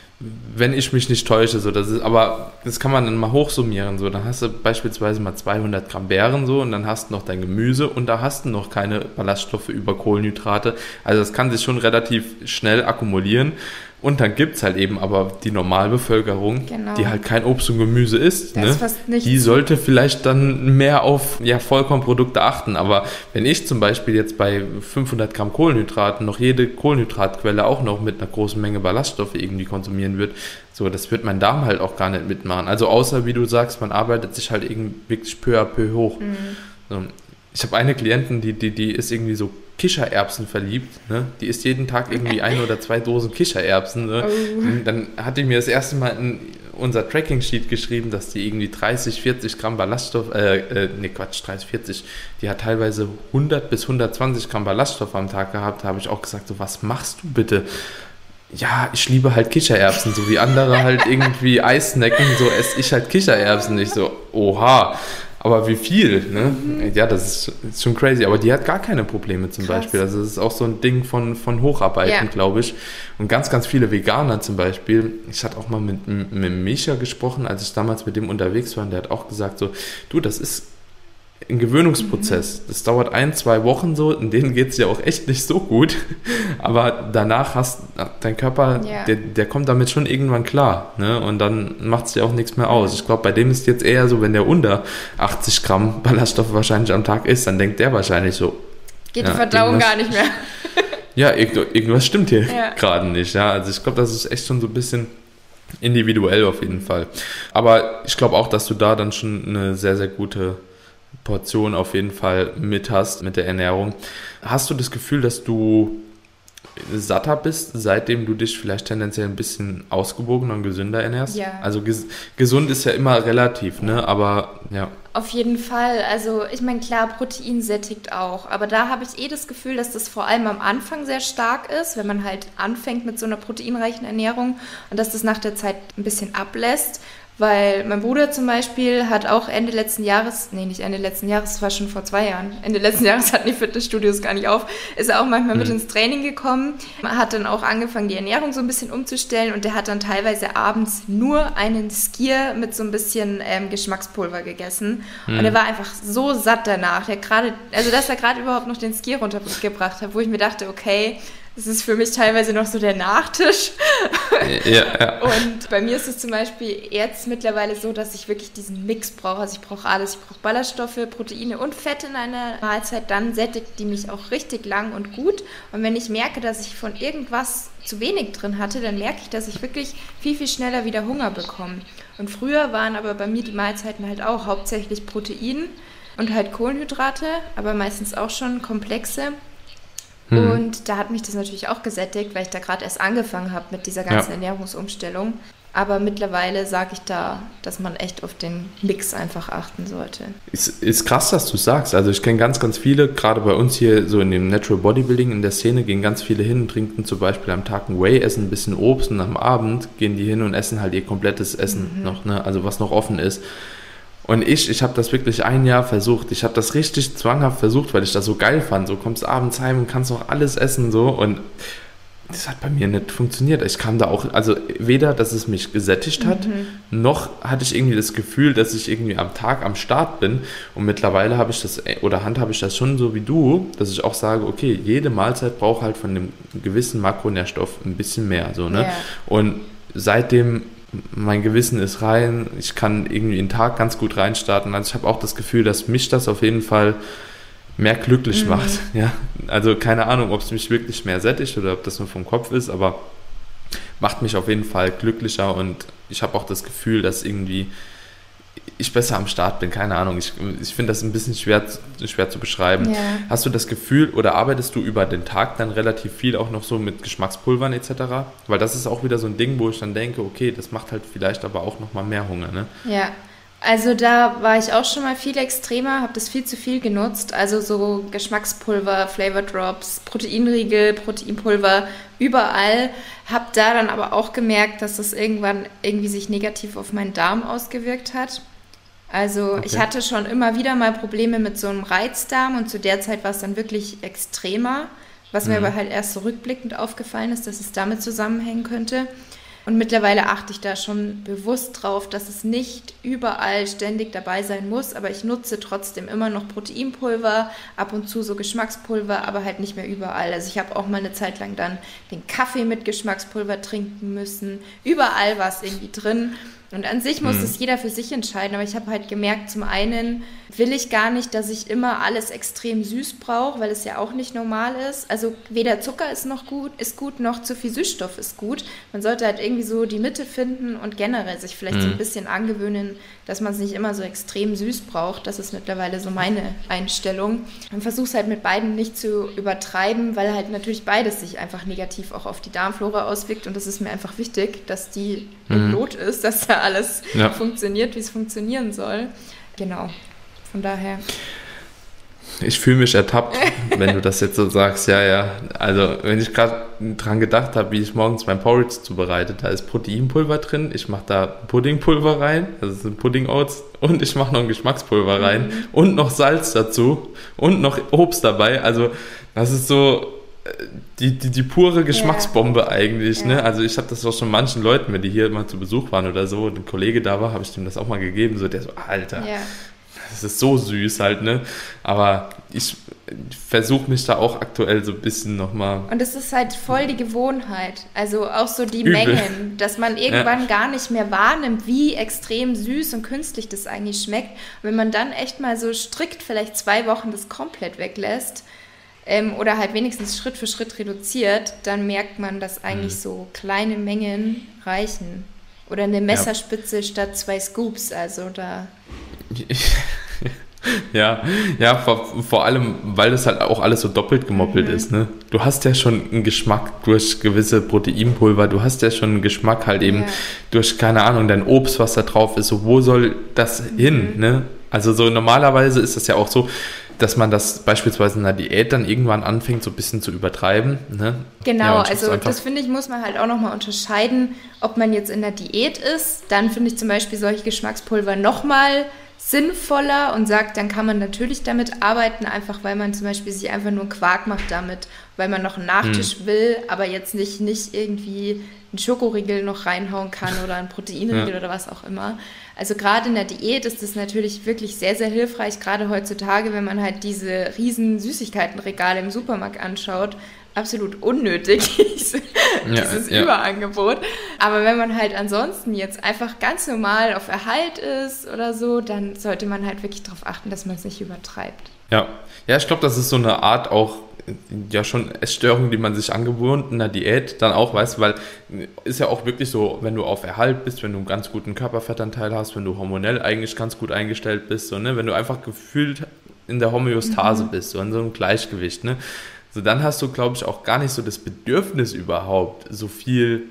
wenn ich mich nicht täusche. So, das ist, aber das kann man dann mal hochsummieren. So, dann hast du beispielsweise mal zweihundert Gramm Beeren so, und dann hast du noch dein Gemüse und da hast du noch keine Ballaststoffe über Kohlenhydrate. Also das kann sich schon relativ schnell akkumulieren. Und dann gibt es halt eben aber die Normalbevölkerung, genau. die halt kein Obst und Gemüse isst. Ne? Die sollte vielleicht dann mehr auf ja, Vollkornprodukte achten. Aber wenn ich zum Beispiel jetzt bei fünfhundert Gramm Kohlenhydraten noch jede Kohlenhydratquelle auch noch mit einer großen Menge Ballaststoffe irgendwie konsumieren würde, so, das wird mein Darm halt auch gar nicht mitmachen. Also außer, wie du sagst, man arbeitet sich halt irgendwie wirklich peu à peu hoch. Mhm. So. Ich habe eine Klientin, die, die, die ist irgendwie so Kichererbsen verliebt, ne? Die isst jeden Tag irgendwie ein oder zwei Dosen Kichererbsen. Ne? Oh. Dann hat die mir das erste Mal in unser Tracking-Sheet geschrieben, dass die irgendwie dreißig, vierzig Gramm Ballaststoff, äh, äh, ne Quatsch, dreißig, vierzig, die hat teilweise hundert bis hundertzwanzig Gramm Ballaststoff am Tag gehabt. Da habe ich auch gesagt, so, was machst du bitte? Ja, ich liebe halt Kichererbsen, so wie andere halt irgendwie Eis snacken, so esse ich halt Kichererbsen. Ich so, oha. Aber wie viel, ne? Mhm. Ja, das ist, ist schon crazy. Aber die hat gar keine Probleme zum Krass. Beispiel. Also das ist auch so ein Ding von, von Hocharbeiten, ja. glaube ich. Und ganz, ganz viele Veganer zum Beispiel. Ich hatte auch mal mit, mit Micha gesprochen, als ich damals mit dem unterwegs war. Und der hat auch gesagt so, du, das ist ein Gewöhnungsprozess. Mhm. Das dauert ein, zwei Wochen so. In denen geht es ja auch echt nicht so gut. Aber danach hast dein Körper, ja. der, der kommt damit schon irgendwann klar. Ne? Und dann macht es dir auch nichts mehr aus. Ich glaube, bei dem ist jetzt eher so, wenn der unter achtzig Gramm Ballaststoffe wahrscheinlich am Tag isst, dann denkt der wahrscheinlich so.
Geht ja, die Verdauung gar nicht mehr.
Ja, irgendwas stimmt hier ja. gerade nicht. Ja? Also ich glaube, das ist echt schon so ein bisschen individuell auf jeden Fall. Aber ich glaube auch, dass du da dann schon eine sehr, sehr gute Portion auf jeden Fall mit hast, mit der Ernährung. Hast du das Gefühl, dass du satter bist, seitdem du dich vielleicht tendenziell ein bisschen ausgewogener und gesünder ernährst?
Ja.
Also ges- gesund ist ja immer relativ, ne? Aber ja.
Auf jeden Fall. Also ich meine, klar, Protein sättigt auch. Aber da habe ich eh das Gefühl, dass das vor allem am Anfang sehr stark ist, wenn man halt anfängt mit so einer proteinreichen Ernährung und dass das nach der Zeit ein bisschen ablässt. Weil mein Bruder zum Beispiel hat auch Ende letzten Jahres, nee, nicht Ende letzten Jahres, das war schon vor zwei Jahren, Ende letzten Jahres hatten die Fitnessstudios gar nicht auf, ist er auch manchmal mhm. mit ins Training gekommen, hat dann auch angefangen, die Ernährung so ein bisschen umzustellen und der hat dann teilweise abends nur einen Skier mit so ein bisschen ähm, Geschmackspulver gegessen mhm. und er war einfach so satt danach, der gerade, also dass er gerade überhaupt noch den Skier runtergebracht hat, wo ich mir dachte, okay, das ist für mich teilweise noch so der Nachtisch. Ja, ja. Und bei mir ist es zum Beispiel jetzt mittlerweile so, dass ich wirklich diesen Mix brauche. Also ich brauche alles. Ich brauche Ballaststoffe, Proteine und Fette in einer Mahlzeit. Dann sättigt die mich auch richtig lang und gut. Und wenn ich merke, dass ich von irgendwas zu wenig drin hatte, dann merke ich, dass ich wirklich viel, viel schneller wieder Hunger bekomme. Und früher waren aber bei mir die Mahlzeiten halt auch hauptsächlich Protein und halt Kohlenhydrate, aber meistens auch schon komplexe. Und da hat mich das natürlich auch gesättigt, weil ich da gerade erst angefangen habe mit dieser ganzen ja. Ernährungsumstellung. Aber mittlerweile sage ich da, dass man echt auf den Mix einfach achten sollte.
Ist, ist krass, dass du sagst. Also ich kenne ganz, ganz viele, gerade bei uns hier so in dem Natural Bodybuilding in der Szene, gehen ganz viele hin und trinken zum Beispiel am Tag ein Whey, essen ein bisschen Obst und am Abend gehen die hin und essen halt ihr komplettes Essen mhm. noch, ne? Also was noch offen ist. Und ich, ich habe das wirklich ein Jahr versucht. Ich habe das richtig zwanghaft versucht, weil ich das so geil fand. So kommst abends heim und kannst noch alles essen so und das hat bei mir nicht funktioniert. Ich kam da auch, also weder, dass es mich gesättigt hat, mhm. noch hatte ich irgendwie das Gefühl, dass ich irgendwie am Tag am Start bin. Und mittlerweile habe ich das, oder handhabe ich das schon so wie du, dass ich auch sage, okay, jede Mahlzeit braucht halt von einem gewissen Makronährstoff ein bisschen mehr. So, ne? Ja. Und seitdem mein Gewissen ist rein, ich kann irgendwie den Tag ganz gut reinstarten. Also ich habe auch das Gefühl, dass mich das auf jeden Fall mehr glücklich mhm. macht. Ja? Also keine Ahnung, ob es mich wirklich mehr sättigt oder ob das nur vom Kopf ist, aber macht mich auf jeden Fall glücklicher und ich habe auch das Gefühl, dass irgendwie ich besser am Start bin. Keine Ahnung, ich, ich finde das ein bisschen schwer, schwer zu beschreiben. Ja. Hast du das Gefühl oder arbeitest du über den Tag dann relativ viel auch noch so mit Geschmackspulvern et cetera? Weil das ist auch wieder so ein Ding, wo ich dann denke, okay, das macht halt vielleicht aber auch nochmal mehr Hunger, ne?
Ja, also da war ich auch schon mal viel extremer, habe das viel zu viel genutzt. Also so Geschmackspulver, Flavor Drops, Proteinriegel, Proteinpulver, überall. Habe da dann aber auch gemerkt, dass das irgendwann irgendwie sich negativ auf meinen Darm ausgewirkt hat. Also okay. Ich hatte schon immer wieder mal Probleme mit so einem Reizdarm und zu der Zeit war es dann wirklich extremer, was mhm. mir aber halt erst so rückblickend aufgefallen ist, dass es damit zusammenhängen könnte. Und mittlerweile achte ich da schon bewusst drauf, dass es nicht überall ständig dabei sein muss, aber ich nutze trotzdem immer noch Proteinpulver, ab und zu so Geschmackspulver, aber halt nicht mehr überall. Also ich habe auch mal eine Zeit lang dann den Kaffee mit Geschmackspulver trinken müssen. Überall war es irgendwie drin. Und an sich muss es mhm. jeder für sich entscheiden, aber ich habe halt gemerkt, zum einen will ich gar nicht, dass ich immer alles extrem süß brauche, weil es ja auch nicht normal ist. Also weder Zucker ist noch gut, ist gut, noch zu viel Süßstoff ist gut. Man sollte halt irgendwie so die Mitte finden und generell sich vielleicht mhm. so ein bisschen angewöhnen, dass man es nicht immer so extrem süß braucht. Das ist mittlerweile so meine Einstellung. Man versucht es halt mit beiden nicht zu übertreiben, weil halt natürlich beides sich einfach negativ auch auf die Darmflora auswirkt und das ist mir einfach wichtig, dass die mhm. im Lot ist, dass da alles ja. funktioniert, wie es funktionieren soll. Genau, von daher.
Ich fühle mich ertappt, wenn du das jetzt so sagst. Ja, ja. Also, wenn ich gerade dran gedacht habe, wie ich morgens mein Porridge zubereite, da ist Proteinpulver drin, ich mache da Puddingpulver rein, also das sind Pudding-Oats, und ich mache noch ein Geschmackspulver rein mhm. und noch Salz dazu und noch Obst dabei. Also, das ist so die, die, die pure Geschmacksbombe ja. eigentlich. Ja. Ne? Also, ich habe das auch schon manchen Leuten, wenn die hier mal zu Besuch waren oder so, und ein Kollege da war, habe ich dem das auch mal gegeben, so der so, Alter. Ja. Das ist so süß halt, ne? Aber ich versuche mich da auch aktuell so ein bisschen nochmal...
Und es ist halt voll die Gewohnheit. Also auch so die Übel. Mengen, dass man irgendwann ja. gar nicht mehr wahrnimmt, wie extrem süß und künstlich das eigentlich schmeckt. Und wenn man dann echt mal so strikt vielleicht zwei Wochen das komplett weglässt ähm, oder halt wenigstens Schritt für Schritt reduziert, dann merkt man, dass eigentlich mhm. so kleine Mengen reichen. Oder eine Messerspitze ja. statt zwei Scoops, also da...
Ja, ja, vor, vor allem, weil das halt auch alles so doppelt gemoppelt mhm. ist, ne? Du hast ja schon einen Geschmack durch gewisse Proteinpulver, du hast ja schon einen Geschmack halt eben ja. durch, keine Ahnung, dein Obst, was da drauf ist, so, wo soll das mhm. hin, ne? Also so normalerweise ist das ja auch so, dass man das beispielsweise in der Diät dann irgendwann anfängt, so ein bisschen zu übertreiben. Ne?
Genau,
ja,
also das finde ich, muss man halt auch nochmal unterscheiden, ob man jetzt in der Diät ist, dann finde ich zum Beispiel solche Geschmackspulver nochmal sinnvoller und sagt, dann kann man natürlich damit arbeiten, einfach weil man zum Beispiel sich einfach nur Quark macht damit, weil man noch einen Nachtisch hm. will, aber jetzt nicht, nicht irgendwie einen Schokoriegel noch reinhauen kann oder einen Proteinriegel ja. oder was auch immer. Also gerade in der Diät ist das natürlich wirklich sehr, sehr hilfreich, gerade heutzutage, wenn man halt diese riesen Süßigkeitenregale im Supermarkt anschaut, absolut unnötig, dieses ja, Überangebot. Ja. Aber wenn man halt ansonsten jetzt einfach ganz normal auf Erhalt ist oder so, dann sollte man halt wirklich darauf achten, dass man es nicht übertreibt.
Ja, ja, ich glaube, das ist so eine Art auch, ja schon Essstörung, die man sich angewöhnt in der Diät dann auch, weißt du, weil ist ja auch wirklich so, wenn du auf Erhalt bist, wenn du einen ganz guten Körperfettanteil hast, wenn du hormonell eigentlich ganz gut eingestellt bist, so, ne, wenn du einfach gefühlt in der Homöostase mhm. bist, so in so einem Gleichgewicht, ne, so dann hast du, glaube ich, auch gar nicht so das Bedürfnis überhaupt, so viel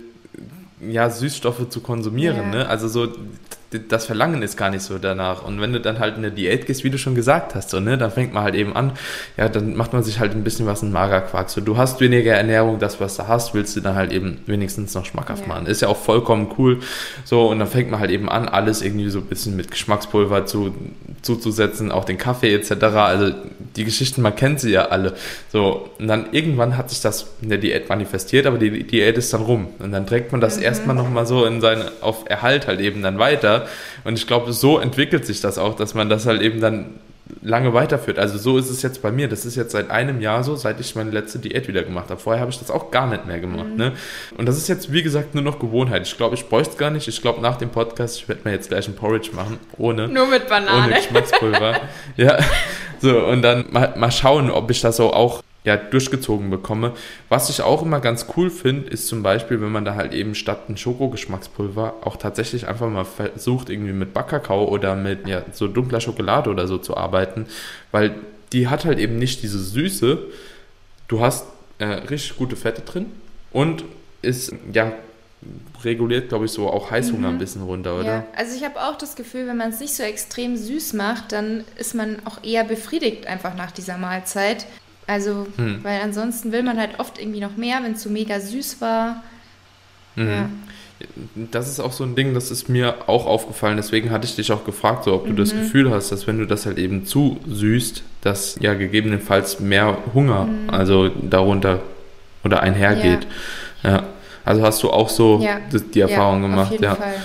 ja, Süßstoffe zu konsumieren, ja. ne, also so das Verlangen ist gar nicht so danach. Und wenn du dann halt in eine Diät gehst, wie du schon gesagt hast, so, ne, dann fängt man halt eben an, ja, dann macht man sich halt ein bisschen was in Magerquark. So, du hast weniger Ernährung, das, was du hast, willst du dann halt eben wenigstens noch schmackhaft ja. machen. Ist ja auch vollkommen cool. So, und dann fängt man halt eben an, alles irgendwie so ein bisschen mit Geschmackspulver zu, zuzusetzen, auch den Kaffee et cetera. Also die Geschichten, man kennt sie ja alle. So, und dann irgendwann hat sich das in der Diät manifestiert, aber die Diät ist dann rum. Und dann trägt man das mhm. erstmal nochmal so in seine, auf Erhalt halt eben dann weiter. Und ich glaube, so entwickelt sich das auch, dass man das halt eben dann lange weiterführt. Also so ist es jetzt bei mir. Das ist jetzt seit einem Jahr so, seit ich meine letzte Diät wieder gemacht habe. Vorher habe ich das auch gar nicht mehr gemacht. Mhm. Ne? Und das ist jetzt, wie gesagt, nur noch Gewohnheit. Ich glaube, ich bräuchte es gar nicht. Ich glaube, nach dem Podcast, ich werde mir jetzt gleich ein Porridge machen, ohne,
nur mit Banane.
Ohne Geschmackspulver. Ja, so, und dann mal, mal schauen, ob ich das so auch ja, durchgezogen bekomme. Was ich auch immer ganz cool finde, ist zum Beispiel, wenn man da halt eben statt ein Schokogeschmackspulver auch tatsächlich einfach mal versucht, irgendwie mit Backkakao oder mit ja, so dunkler Schokolade oder so zu arbeiten, weil die hat halt eben nicht diese Süße. Du hast äh, richtig gute Fette drin und ist, ja, reguliert, glaube ich, so auch Heißhunger mhm. ein bisschen runter, oder?
Ja, also ich habe auch das Gefühl, wenn man es nicht so extrem süß macht, dann ist man auch eher befriedigt einfach nach dieser Mahlzeit. Also, hm. weil ansonsten will man halt oft irgendwie noch mehr, wenn es so mega süß war.
Mhm. Ja. Das ist auch so ein Ding, das ist mir auch aufgefallen, deswegen hatte ich dich auch gefragt, so, ob du mhm. das Gefühl hast, dass wenn du das halt eben zu süßt, dass ja gegebenenfalls mehr Hunger, mhm. also darunter oder einhergeht. Ja. Ja. Also hast du auch so ja. die, die Erfahrung ja, gemacht. Auf jeden ja. Fall.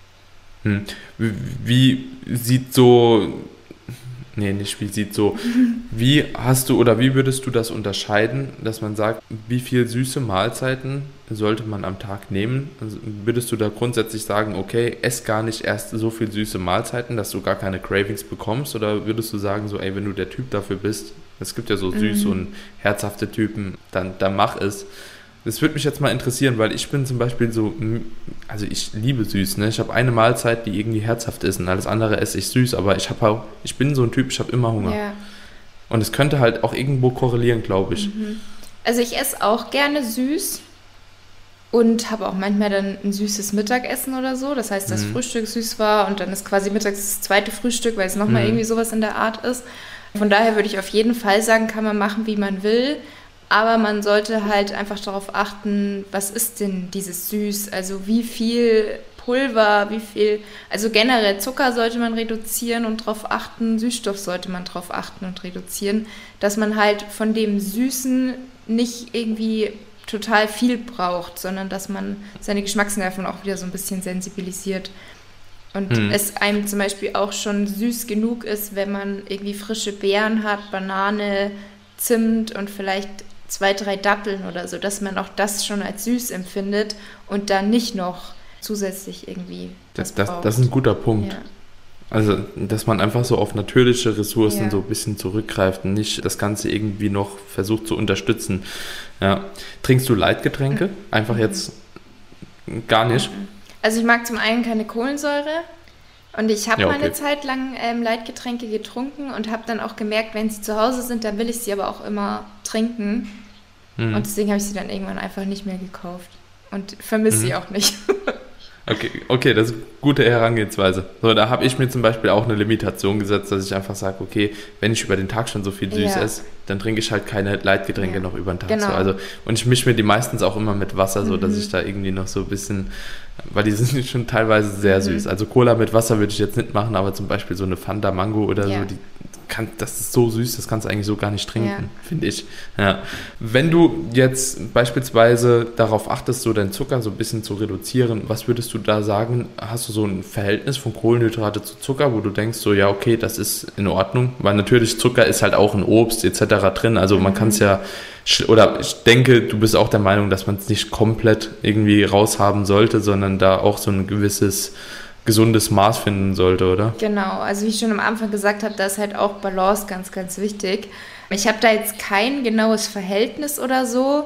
Hm. Wie sieht so... Nee, nicht wie sieht so. Wie hast du oder wie würdest du das unterscheiden, dass man sagt, wie viel süße Mahlzeiten sollte man am Tag nehmen? Also würdest du da grundsätzlich sagen, okay, ess gar nicht erst so viel süße Mahlzeiten, dass du gar keine Cravings bekommst? Oder würdest du sagen, so, ey, wenn du der Typ dafür bist, es gibt ja so süß mhm. und herzhafte Typen, dann, dann mach es. Das würde mich jetzt mal interessieren, weil ich bin zum Beispiel so, also ich liebe süß, ne? Ich habe eine Mahlzeit, die irgendwie herzhaft ist und alles andere esse ich süß, aber ich habe auch, ich bin so ein Typ, ich habe immer Hunger. Ja. Und es könnte halt auch irgendwo korrelieren, glaube ich.
Mhm. Also ich esse auch gerne süß und habe auch manchmal dann ein süßes Mittagessen oder so. Das heißt, das mhm. Frühstück süß war und dann ist quasi mittags das zweite Frühstück, weil es nochmal mhm. irgendwie sowas in der Art ist. Von daher würde ich auf jeden Fall sagen, kann man machen, wie man will. Aber man sollte halt einfach darauf achten, was ist denn dieses Süß? Also wie viel Pulver, wie viel, also generell Zucker sollte man reduzieren und darauf achten, Süßstoff sollte man darauf achten und reduzieren, dass man halt von dem Süßen nicht irgendwie total viel braucht, sondern dass man seine Geschmacksnerven auch wieder so ein bisschen sensibilisiert. Und hm. es einem zum Beispiel auch schon süß genug ist, wenn man irgendwie frische Beeren hat, Banane, Zimt und vielleicht zwei, drei Datteln oder so, dass man auch das schon als süß empfindet und dann nicht noch zusätzlich irgendwie
das, das, das ist ein guter Punkt. Ja. Also, dass man einfach so auf natürliche Ressourcen ja. so ein bisschen zurückgreift und nicht das Ganze irgendwie noch versucht zu unterstützen. Ja. Trinkst du Leitgetränke? Mhm. Einfach jetzt gar nicht?
Also ich mag zum einen keine Kohlensäure, Und ich habe
Ja,
mal
okay.
eine Zeit lang ähm, Leitgetränke getrunken und habe dann auch gemerkt, wenn sie zu Hause sind, dann will ich sie aber auch immer trinken.
Mhm.
Und deswegen habe ich sie dann irgendwann einfach nicht mehr gekauft. Und vermisse
Mhm.
sie auch nicht.
Okay, okay, das ist eine gute Herangehensweise. So, da habe ich mir zum Beispiel auch eine Limitation gesetzt, dass ich einfach sage, okay, wenn ich über den Tag schon so viel süß
Ja.
esse, dann trinke ich halt keine Leitgetränke
Ja.
noch über den Tag.
Genau.
So, also, und ich mische mir die meistens auch immer mit Wasser, so dass
Mhm.
ich da irgendwie noch so ein bisschen, weil die sind schon teilweise sehr
Mhm.
süß. Also Cola mit Wasser würde ich jetzt nicht machen, aber zum Beispiel so eine Fanta Mango oder
Ja.
so, die kann, das ist so süß, das kannst du eigentlich so gar nicht trinken,
Ja.
finde ich. Ja. Wenn du jetzt beispielsweise darauf achtest, so deinen Zucker so ein bisschen zu reduzieren, was würdest du da sagen? Hast du so ein Verhältnis von Kohlenhydrate zu Zucker, wo du denkst, so ja, okay, das ist in Ordnung? Weil natürlich Zucker ist halt auch in Obst et cetera drin, also man kann es ja, sch- oder ich denke, du bist auch der Meinung, dass man es nicht komplett irgendwie raushaben sollte, sondern da auch so ein gewisses gesundes Maß finden sollte, oder?
Genau, also wie ich schon am Anfang gesagt habe, da ist halt auch Balance ganz, ganz wichtig. Ich habe da jetzt kein genaues Verhältnis oder so,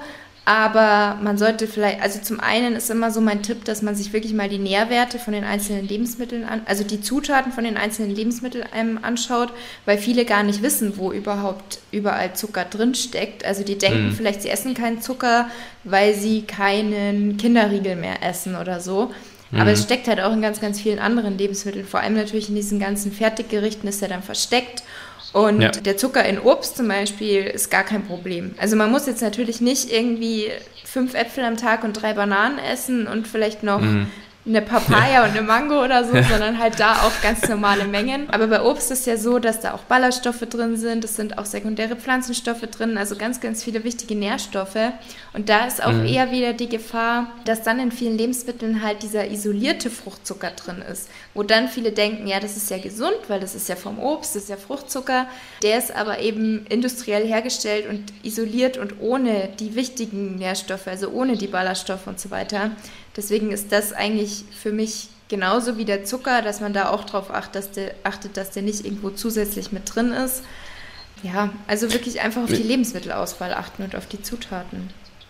aber man sollte vielleicht, also zum einen ist immer so mein Tipp, dass man sich wirklich mal die Nährwerte von den einzelnen Lebensmitteln an, also die Zutaten von den einzelnen Lebensmitteln einem anschaut, weil viele gar nicht wissen, wo überhaupt überall Zucker drin steckt. Also die denken
Mhm.
vielleicht, sie essen keinen Zucker, weil sie keinen Kinderriegel mehr essen oder so. Aber
Mhm.
es steckt halt auch in ganz, ganz vielen anderen Lebensmitteln. Vor allem natürlich in diesen ganzen Fertiggerichten ist er dann versteckt. Und
Ja.
der Zucker in Obst zum Beispiel ist gar kein Problem. Also man muss jetzt natürlich nicht irgendwie fünf Äpfel am Tag und drei Bananen essen und vielleicht noch
Mhm.
eine Papaya und eine Mango oder so, sondern halt da auch ganz normale Mengen. Aber bei Obst ist ja so, dass da auch Ballaststoffe drin sind, es sind auch sekundäre Pflanzenstoffe drin, also ganz, ganz viele wichtige Nährstoffe. Und da ist auch
Mhm.
eher wieder die Gefahr, dass dann in vielen Lebensmitteln halt dieser isolierte Fruchtzucker drin ist, wo dann viele denken, ja, das ist ja gesund, weil das ist ja vom Obst, das ist ja Fruchtzucker. Der ist aber eben industriell hergestellt und isoliert und ohne die wichtigen Nährstoffe, also ohne die Ballaststoffe und so weiter. Deswegen ist das eigentlich für mich genauso wie der Zucker, dass man da auch drauf achtet, dass der, achtet, dass der nicht irgendwo zusätzlich mit drin ist. Ja, also wirklich einfach auf die Lebensmittelauswahl achten und auf die Zutaten.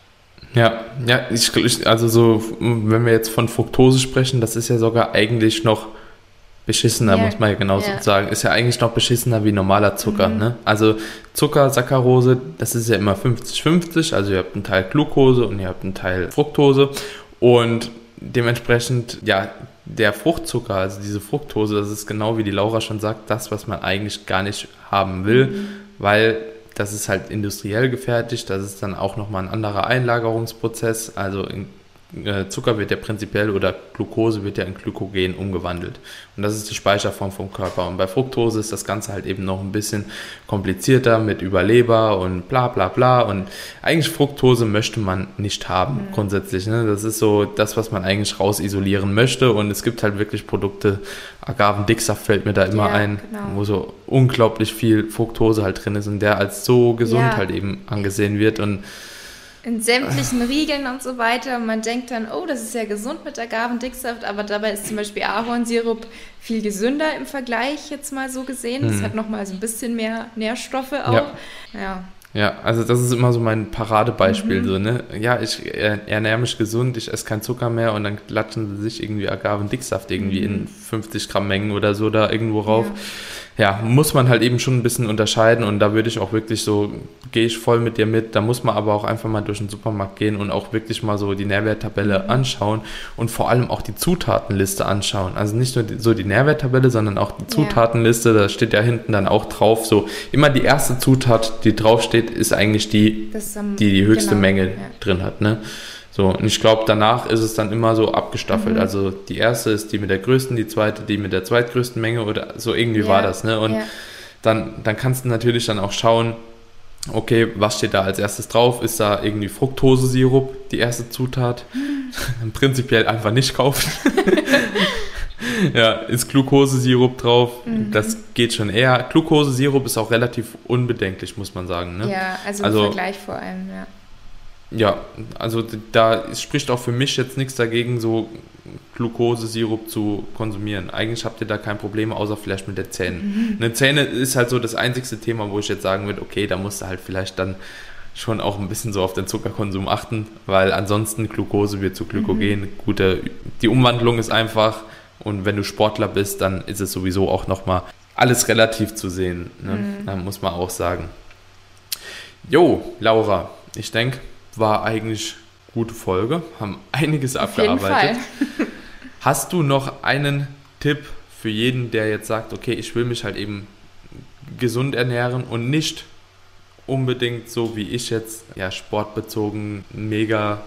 Ja, ja, ich, ich, also so, wenn wir jetzt von Fructose sprechen, das ist ja sogar eigentlich noch beschissener,
Ja,
muss man ja genauso
ja.
sagen. Ist ja eigentlich noch beschissener wie normaler Zucker,
Mhm.
ne? Also Zucker, Saccharose, das ist ja immer fünfzig fünfzig, also ihr habt einen Teil Glucose und ihr habt einen Teil Fructose und dementsprechend, ja, der Fruchtzucker, also diese Fructose, das ist genau wie die Laura schon sagt, das, was man eigentlich gar nicht haben will,
Mhm.
weil das ist halt industriell gefertigt, das ist dann auch nochmal ein anderer Einlagerungsprozess, also in, äh, Zucker wird ja prinzipiell oder Glucose wird ja in Glykogen umgewandelt und das ist die Speicherform vom Körper und bei Fructose ist das Ganze halt eben noch ein bisschen komplizierter mit Überleber und bla bla bla und eigentlich Fructose möchte man nicht haben,
Mhm.
grundsätzlich, ne? Das ist so das, was man eigentlich raus isolieren möchte und es gibt halt wirklich Produkte, Agavendicksaft fällt mir da immer
Ja,
ein,
genau.
wo so unglaublich viel Fructose halt drin ist und der als so gesund
Ja.
halt eben angesehen wird und
In sämtlichen Riegeln und so weiter. Und man denkt dann, oh, das ist ja gesund mit Agavendicksaft, aber dabei ist zum Beispiel Ahornsirup viel gesünder im Vergleich, jetzt mal so gesehen. Es
Mhm.
hat nochmal so ein bisschen mehr Nährstoffe auch.
Ja.
Ja.
ja, also das ist immer so mein Paradebeispiel,
Mhm.
so, ne? Ja, ich äh, ernähre mich gesund, ich esse keinen Zucker mehr und dann klatschen sie sich irgendwie Agavendicksaft irgendwie
Mhm.
in fünfzig Gramm Mengen oder so da irgendwo rauf. Ja. muss man halt eben schon ein bisschen unterscheiden und da würde ich auch wirklich so, gehe ich voll mit dir mit, da muss man aber auch einfach mal durch den Supermarkt gehen und auch wirklich mal so die Nährwerttabelle
Mhm.
anschauen und vor allem auch die Zutatenliste anschauen. Also nicht nur die, so die Nährwerttabelle, sondern auch die Zutatenliste, da steht ja hinten dann auch drauf, so immer die erste Zutat, die draufsteht, ist eigentlich die,
Das ist am-
die die höchste
genau,
Menge
ja.
drin hat, ne? So, und ich glaube, danach ist es dann immer so abgestaffelt.
Mhm.
Also die erste ist die mit der größten, die zweite die mit der zweitgrößten Menge oder so irgendwie
Ja,
war das, ne? Und
ja.
dann, dann kannst du natürlich dann auch schauen, okay, was steht da als erstes drauf? Ist da irgendwie Fructose-Sirup die erste Zutat?
Mhm.
Prinzipiell einfach nicht kaufen. Ja, ist Glukosesirup drauf,
Mhm.
das geht schon eher. Glukosesirup ist auch relativ unbedenklich, muss man sagen, ne?
Ja, also im
Also-
Vergleich vor allem, ja.
Ja, also da spricht auch für mich jetzt nichts dagegen, so Glukosesirup zu konsumieren. Eigentlich habt ihr da kein Problem, außer vielleicht mit der Zähne.
Mhm.
Eine Zähne ist halt so das einzigste Thema, wo ich jetzt sagen würde, okay, da musst du halt vielleicht dann schon auch ein bisschen so auf den Zuckerkonsum achten, weil ansonsten Glukose wird zu Glykogen.
Mhm.
Gute, die Umwandlung ist einfach Und wenn du Sportler bist, dann ist es sowieso auch nochmal alles relativ zu sehen, ne? Mhm. Da muss man auch sagen. Jo, Laura, ich denke, war eigentlich eine gute Folge, haben einiges Auf abgearbeitet. Jeden Fall. Hast du noch einen Tipp für jeden, der jetzt sagt, okay, ich will mich halt eben gesund ernähren und nicht unbedingt so wie ich jetzt, ja, sportbezogen, mega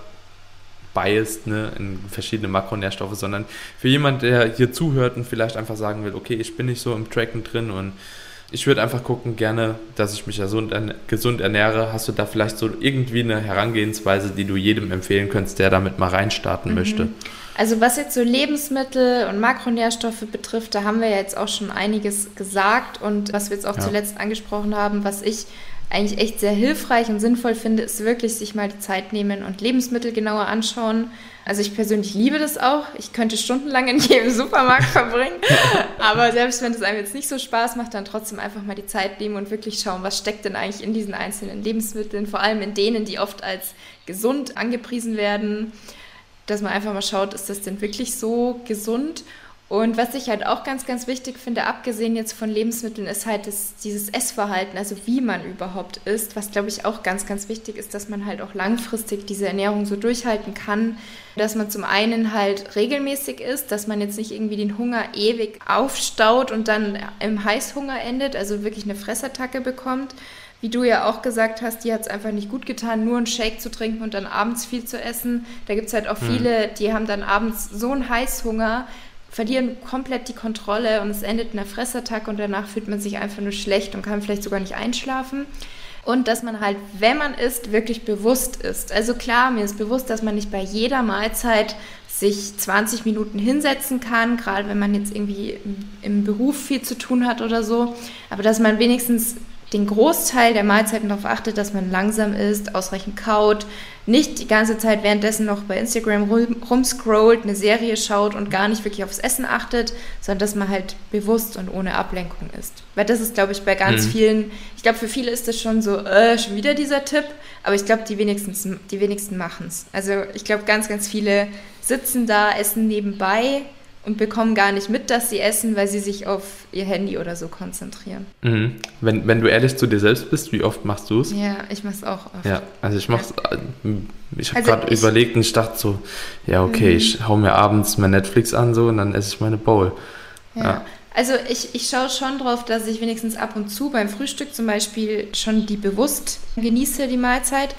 biased, ne, in verschiedene Makronährstoffe, sondern für jemanden, der hier zuhört und vielleicht einfach sagen will, okay, ich bin nicht so im Tracken drin und ich würde einfach gucken, gerne, dass ich mich gesund, gesund ernähre. Hast du da vielleicht so irgendwie eine Herangehensweise, die du jedem empfehlen könntest, der damit mal reinstarten mhm. möchte?
Also was jetzt so Lebensmittel und Makronährstoffe betrifft, da haben wir jetzt auch schon einiges gesagt und was wir jetzt auch ja. zuletzt angesprochen haben, was ich eigentlich echt sehr hilfreich und sinnvoll finde, ist wirklich sich mal die Zeit nehmen und Lebensmittel genauer anschauen. Also ich persönlich liebe das auch. Ich könnte stundenlang in jedem Supermarkt verbringen. Aber selbst wenn es einem jetzt nicht so Spaß macht, dann trotzdem einfach mal die Zeit nehmen und wirklich schauen, was steckt denn eigentlich in diesen einzelnen Lebensmitteln, vor allem in denen, die oft als gesund angepriesen werden, dass man einfach mal schaut, ist das denn wirklich so gesund? Und was ich halt auch ganz, ganz wichtig finde, abgesehen jetzt von Lebensmitteln, ist halt das, dieses Essverhalten, also wie man überhaupt isst, was glaube ich auch ganz, ganz wichtig ist, dass man halt auch langfristig diese Ernährung so durchhalten kann, dass man zum einen halt regelmäßig isst, dass man jetzt nicht irgendwie den Hunger ewig aufstaut und dann im Heißhunger endet, also wirklich eine Fressattacke bekommt. Wie du ja auch gesagt hast, die hat es einfach nicht gut getan, nur einen Shake zu trinken und dann abends viel zu essen. Da gibt es halt auch viele, die haben dann abends so einen Heißhunger, verlieren komplett die Kontrolle und es endet in einer Fressattacke und danach fühlt man sich einfach nur schlecht und kann vielleicht sogar nicht einschlafen. Und dass man halt, wenn man isst, wirklich bewusst isst. Also klar, mir ist bewusst, dass man nicht bei jeder Mahlzeit sich zwanzig Minuten hinsetzen kann, gerade wenn man jetzt irgendwie im, im Beruf viel zu tun hat oder so. Aber dass man wenigstens den Großteil der Mahlzeiten darauf achtet, dass man langsam isst, ausreichend kaut, nicht die ganze Zeit währenddessen noch bei Instagram rumscrollt, eine Serie schaut und gar nicht wirklich aufs Essen achtet, sondern dass man halt bewusst und ohne Ablenkung isst. Weil das ist, glaube ich, bei ganz mhm. vielen, ich glaube, für viele ist das schon so, äh, schon wieder dieser Tipp, aber ich glaube, die wenigsten, die wenigsten machen es. Also ich glaube, ganz, ganz viele sitzen da, essen nebenbei und bekommen gar nicht mit, dass sie essen, weil sie sich auf ihr Handy oder so konzentrieren.
Mhm. Wenn, wenn du ehrlich zu dir selbst bist, wie oft machst du es?
Ja, ich mache es auch oft.
Ja, also ich mache es, ja. ich habe
also
gerade überlegt und ich dachte so, ja okay, mhm. ich hau mir abends mein Netflix an so und dann esse ich meine Bowl.
Ja. ja. Also ich, ich schaue schon drauf, dass ich wenigstens ab und zu beim Frühstück zum Beispiel schon die bewusst genieße, die Mahlzeit.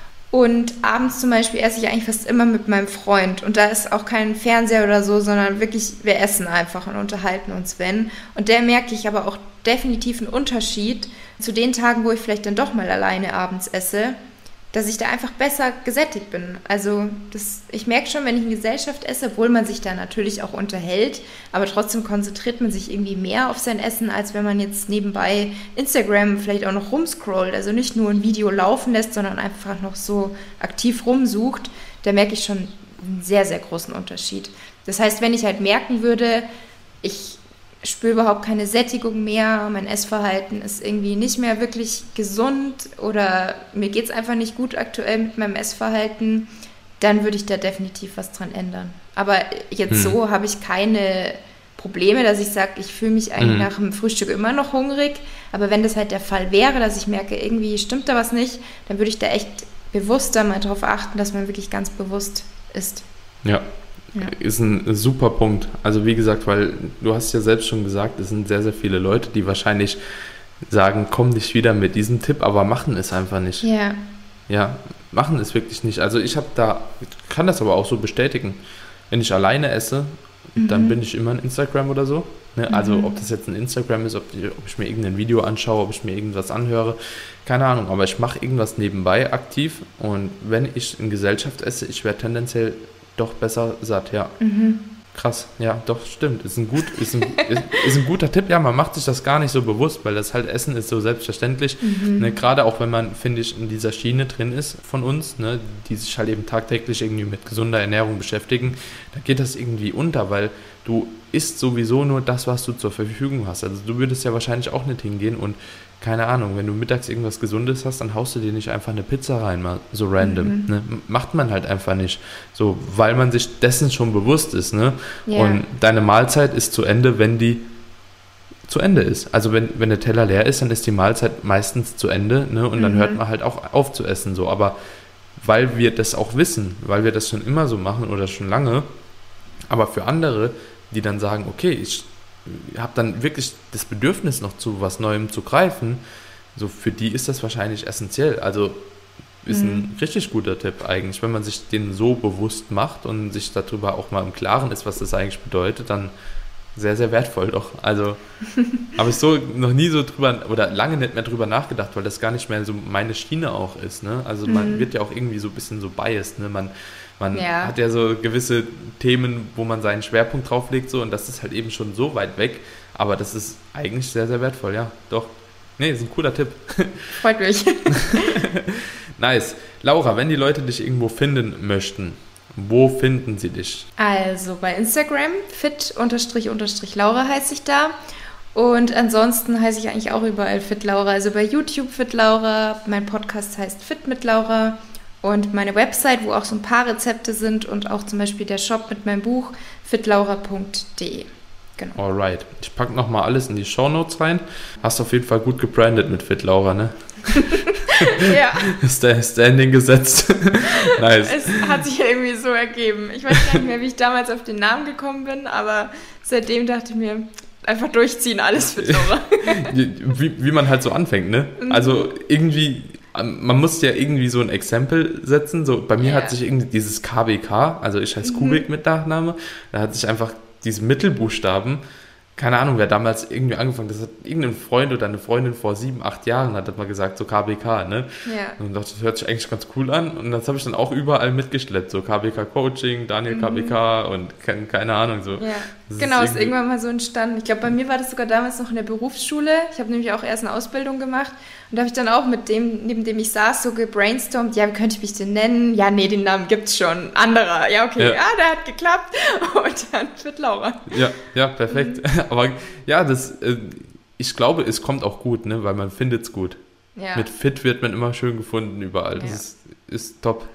Und abends zum Beispiel esse ich eigentlich fast immer mit meinem Freund. Und da ist auch kein Fernseher oder so, sondern wirklich, wir essen einfach und unterhalten uns, wenn. Und der merke ich aber auch definitiv einen Unterschied zu den Tagen, wo ich vielleicht dann doch mal alleine abends esse, dass ich da einfach besser gesättigt bin. Also das, ich merke schon, wenn ich in Gesellschaft esse, obwohl man sich da natürlich auch unterhält, aber trotzdem konzentriert man sich irgendwie mehr auf sein Essen, als wenn man jetzt nebenbei Instagram vielleicht auch noch rumscrollt. Also nicht nur ein Video laufen lässt, sondern einfach noch so aktiv rumsucht. Da merke ich schon einen sehr, sehr großen Unterschied. Das heißt, wenn ich halt merken würde, ich spüre überhaupt keine Sättigung mehr, mein Essverhalten ist irgendwie nicht mehr wirklich gesund oder mir geht es einfach nicht gut aktuell mit meinem Essverhalten, dann würde ich da definitiv was dran ändern. Aber jetzt hm. so habe ich keine Probleme, dass ich sage, ich fühle mich eigentlich hm. nach dem Frühstück immer noch hungrig, aber wenn das halt der Fall wäre, dass ich merke, irgendwie stimmt da was nicht, dann würde ich da echt bewusster mal darauf achten, dass man wirklich ganz bewusst isst.
Ja. Ja. Ist ein super Punkt. Also wie gesagt, weil du hast ja selbst schon gesagt, es sind sehr, sehr viele Leute, die wahrscheinlich sagen, komm nicht wieder mit diesem Tipp, aber machen es einfach nicht.
Ja.
Ja, machen es wirklich nicht. Also ich habe da, ich kann das aber auch so bestätigen. Wenn ich alleine esse, mhm. dann bin ich immer in Instagram oder so. Ne? Mhm. Also ob das jetzt ein Instagram ist, ob ich, ob ich mir irgendein Video anschaue, ob ich mir irgendwas anhöre, keine Ahnung. Aber ich mache irgendwas nebenbei aktiv und wenn ich in Gesellschaft esse, ich werde tendenziell doch besser satt, ja. Mhm. Krass, ja, doch, stimmt. Ist ein, gut, ist, ein, ist, ist ein guter Tipp. Ja, man macht sich das gar nicht so bewusst, weil das halt Essen ist so selbstverständlich. Mhm. Ne, gerade auch wenn man, finde ich, in dieser Schiene drin ist von uns, ne, die sich halt eben tagtäglich irgendwie mit gesunder Ernährung beschäftigen, da geht das irgendwie unter, weil du isst sowieso nur das, was du zur Verfügung hast. Also du würdest ja wahrscheinlich auch nicht hingehen und, keine Ahnung, wenn du mittags irgendwas Gesundes hast, dann haust du dir nicht einfach eine Pizza rein, mal so random. Mhm. Ne? Macht man halt einfach nicht. So, weil man sich dessen schon bewusst ist. Ne? Yeah. Und deine Mahlzeit ist zu Ende, wenn die zu Ende ist. Also wenn, wenn der Teller leer ist, dann ist die Mahlzeit meistens zu Ende, ne? Und dann mhm. hört man halt auch auf zu essen. So. Aber weil wir das auch wissen, weil wir das schon immer so machen oder schon lange, aber für andere, die dann sagen, okay, ich habe dann wirklich das Bedürfnis noch zu was Neuem zu greifen, so für die ist das wahrscheinlich essentiell. Also ist mhm. ein richtig guter Tipp eigentlich, wenn man sich den so bewusst macht und sich darüber auch mal im Klaren ist, was das eigentlich bedeutet, dann sehr, sehr wertvoll doch. Also habe ich so noch nie so drüber oder lange nicht mehr drüber nachgedacht, weil das gar nicht mehr so meine Schiene auch ist. Ne? Also man mhm. wird ja auch irgendwie so ein bisschen so biased. Ne? Man Man ja. hat ja so gewisse Themen, wo man seinen Schwerpunkt drauf legt, so, und das ist halt eben schon so weit weg, aber das ist eigentlich sehr, sehr wertvoll, ja, doch. Nee, das ist ein cooler Tipp.
Freut mich.
Nice. Laura, wenn die Leute dich irgendwo finden möchten, wo finden sie dich?
Also bei Instagram, fit-Laura heiße ich da. Und ansonsten heiße ich eigentlich auch überall fit-Laura. Also bei YouTube fit-Laura, mein Podcast heißt Fit mit Laura. Und meine Website, wo auch so ein paar Rezepte sind und auch zum Beispiel der Shop mit meinem Buch, fitlaura punkt de. Genau.
Alright. Ich packe nochmal alles in die Shownotes rein. Hast auf jeden Fall gut gebrandet mit FitLaura, ne?
Ja.
Ist der Standing gesetzt. Nice.
Es hat sich irgendwie so ergeben. Ich weiß gar nicht mehr, wie ich damals auf den Namen gekommen bin, aber seitdem dachte ich mir, einfach durchziehen, alles FitLaura.
wie, wie man halt so anfängt, ne? Also irgendwie... Man muss ja irgendwie so ein Exempel setzen. So, bei mir yeah. hat sich irgendwie dieses K B K, also ich heiße mhm. Kubik mit Nachname, da hat sich einfach diese Mittelbuchstaben, keine Ahnung, wer damals irgendwie angefangen hat, das hat irgendein Freund oder eine Freundin vor sieben, acht Jahren hat das mal gesagt, so K B K, ne? Ja. Und dachte, das hört sich eigentlich ganz cool an. Und das habe ich dann auch überall mitgeschleppt, so K B K Coaching, Daniel mhm. K B K und keine, keine Ahnung, so.
Ja. Genau, ist, ist irgendwann mal so entstanden. Ich glaube, bei mir war das sogar damals noch in der Berufsschule. Ich habe nämlich auch erst eine Ausbildung gemacht und da habe ich dann auch mit dem, neben dem ich saß, so gebrainstormt, ja, wie könnte ich mich denn nennen? Ja, nee, den Namen gibt's schon. Anderer. Ja, okay, ja, ja der hat geklappt. Und dann FitLaura.
Ja, ja, perfekt. Mhm. Aber ja, das, ich glaube, es kommt auch gut, ne, weil man findet es gut. Ja. Mit Fit wird man immer schön gefunden überall. Das ja. ist, ist top.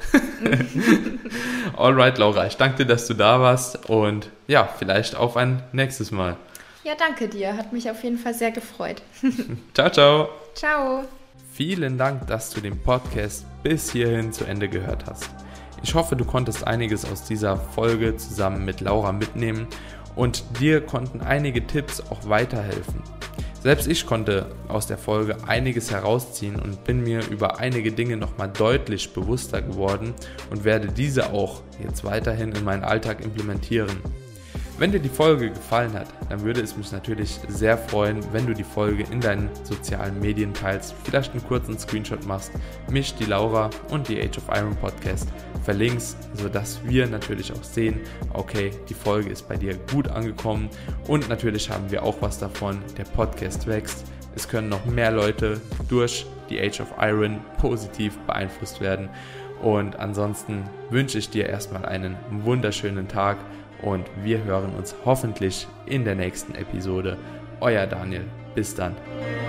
Alright, Laura, ich danke dir, dass du da warst und ja, vielleicht auf ein nächstes Mal.
Ja, danke dir. Hat mich auf jeden Fall sehr gefreut.
Ciao, ciao.
Ciao.
Vielen Dank, dass du den Podcast bis hierhin zu Ende gehört hast. Ich hoffe, du konntest einiges aus dieser Folge zusammen mit Laura mitnehmen und dir konnten einige Tipps auch weiterhelfen. Selbst ich konnte aus der Folge einiges herausziehen und bin mir über einige Dinge nochmal deutlich bewusster geworden und werde diese auch jetzt weiterhin in meinen Alltag implementieren. Wenn dir die Folge gefallen hat, dann würde es mich natürlich sehr freuen, wenn du die Folge in deinen sozialen Medien teilst, vielleicht einen kurzen Screenshot machst, mich, die Laura und die Age of Iron Podcast verlinkst, sodass wir natürlich auch sehen, okay, die Folge ist bei dir gut angekommen und natürlich haben wir auch was davon, der Podcast wächst. Es können noch mehr Leute durch die Age of Iron positiv beeinflusst werden und ansonsten wünsche ich dir erstmal einen wunderschönen Tag und wir hören uns hoffentlich in der nächsten Episode. Euer Daniel. Bis dann.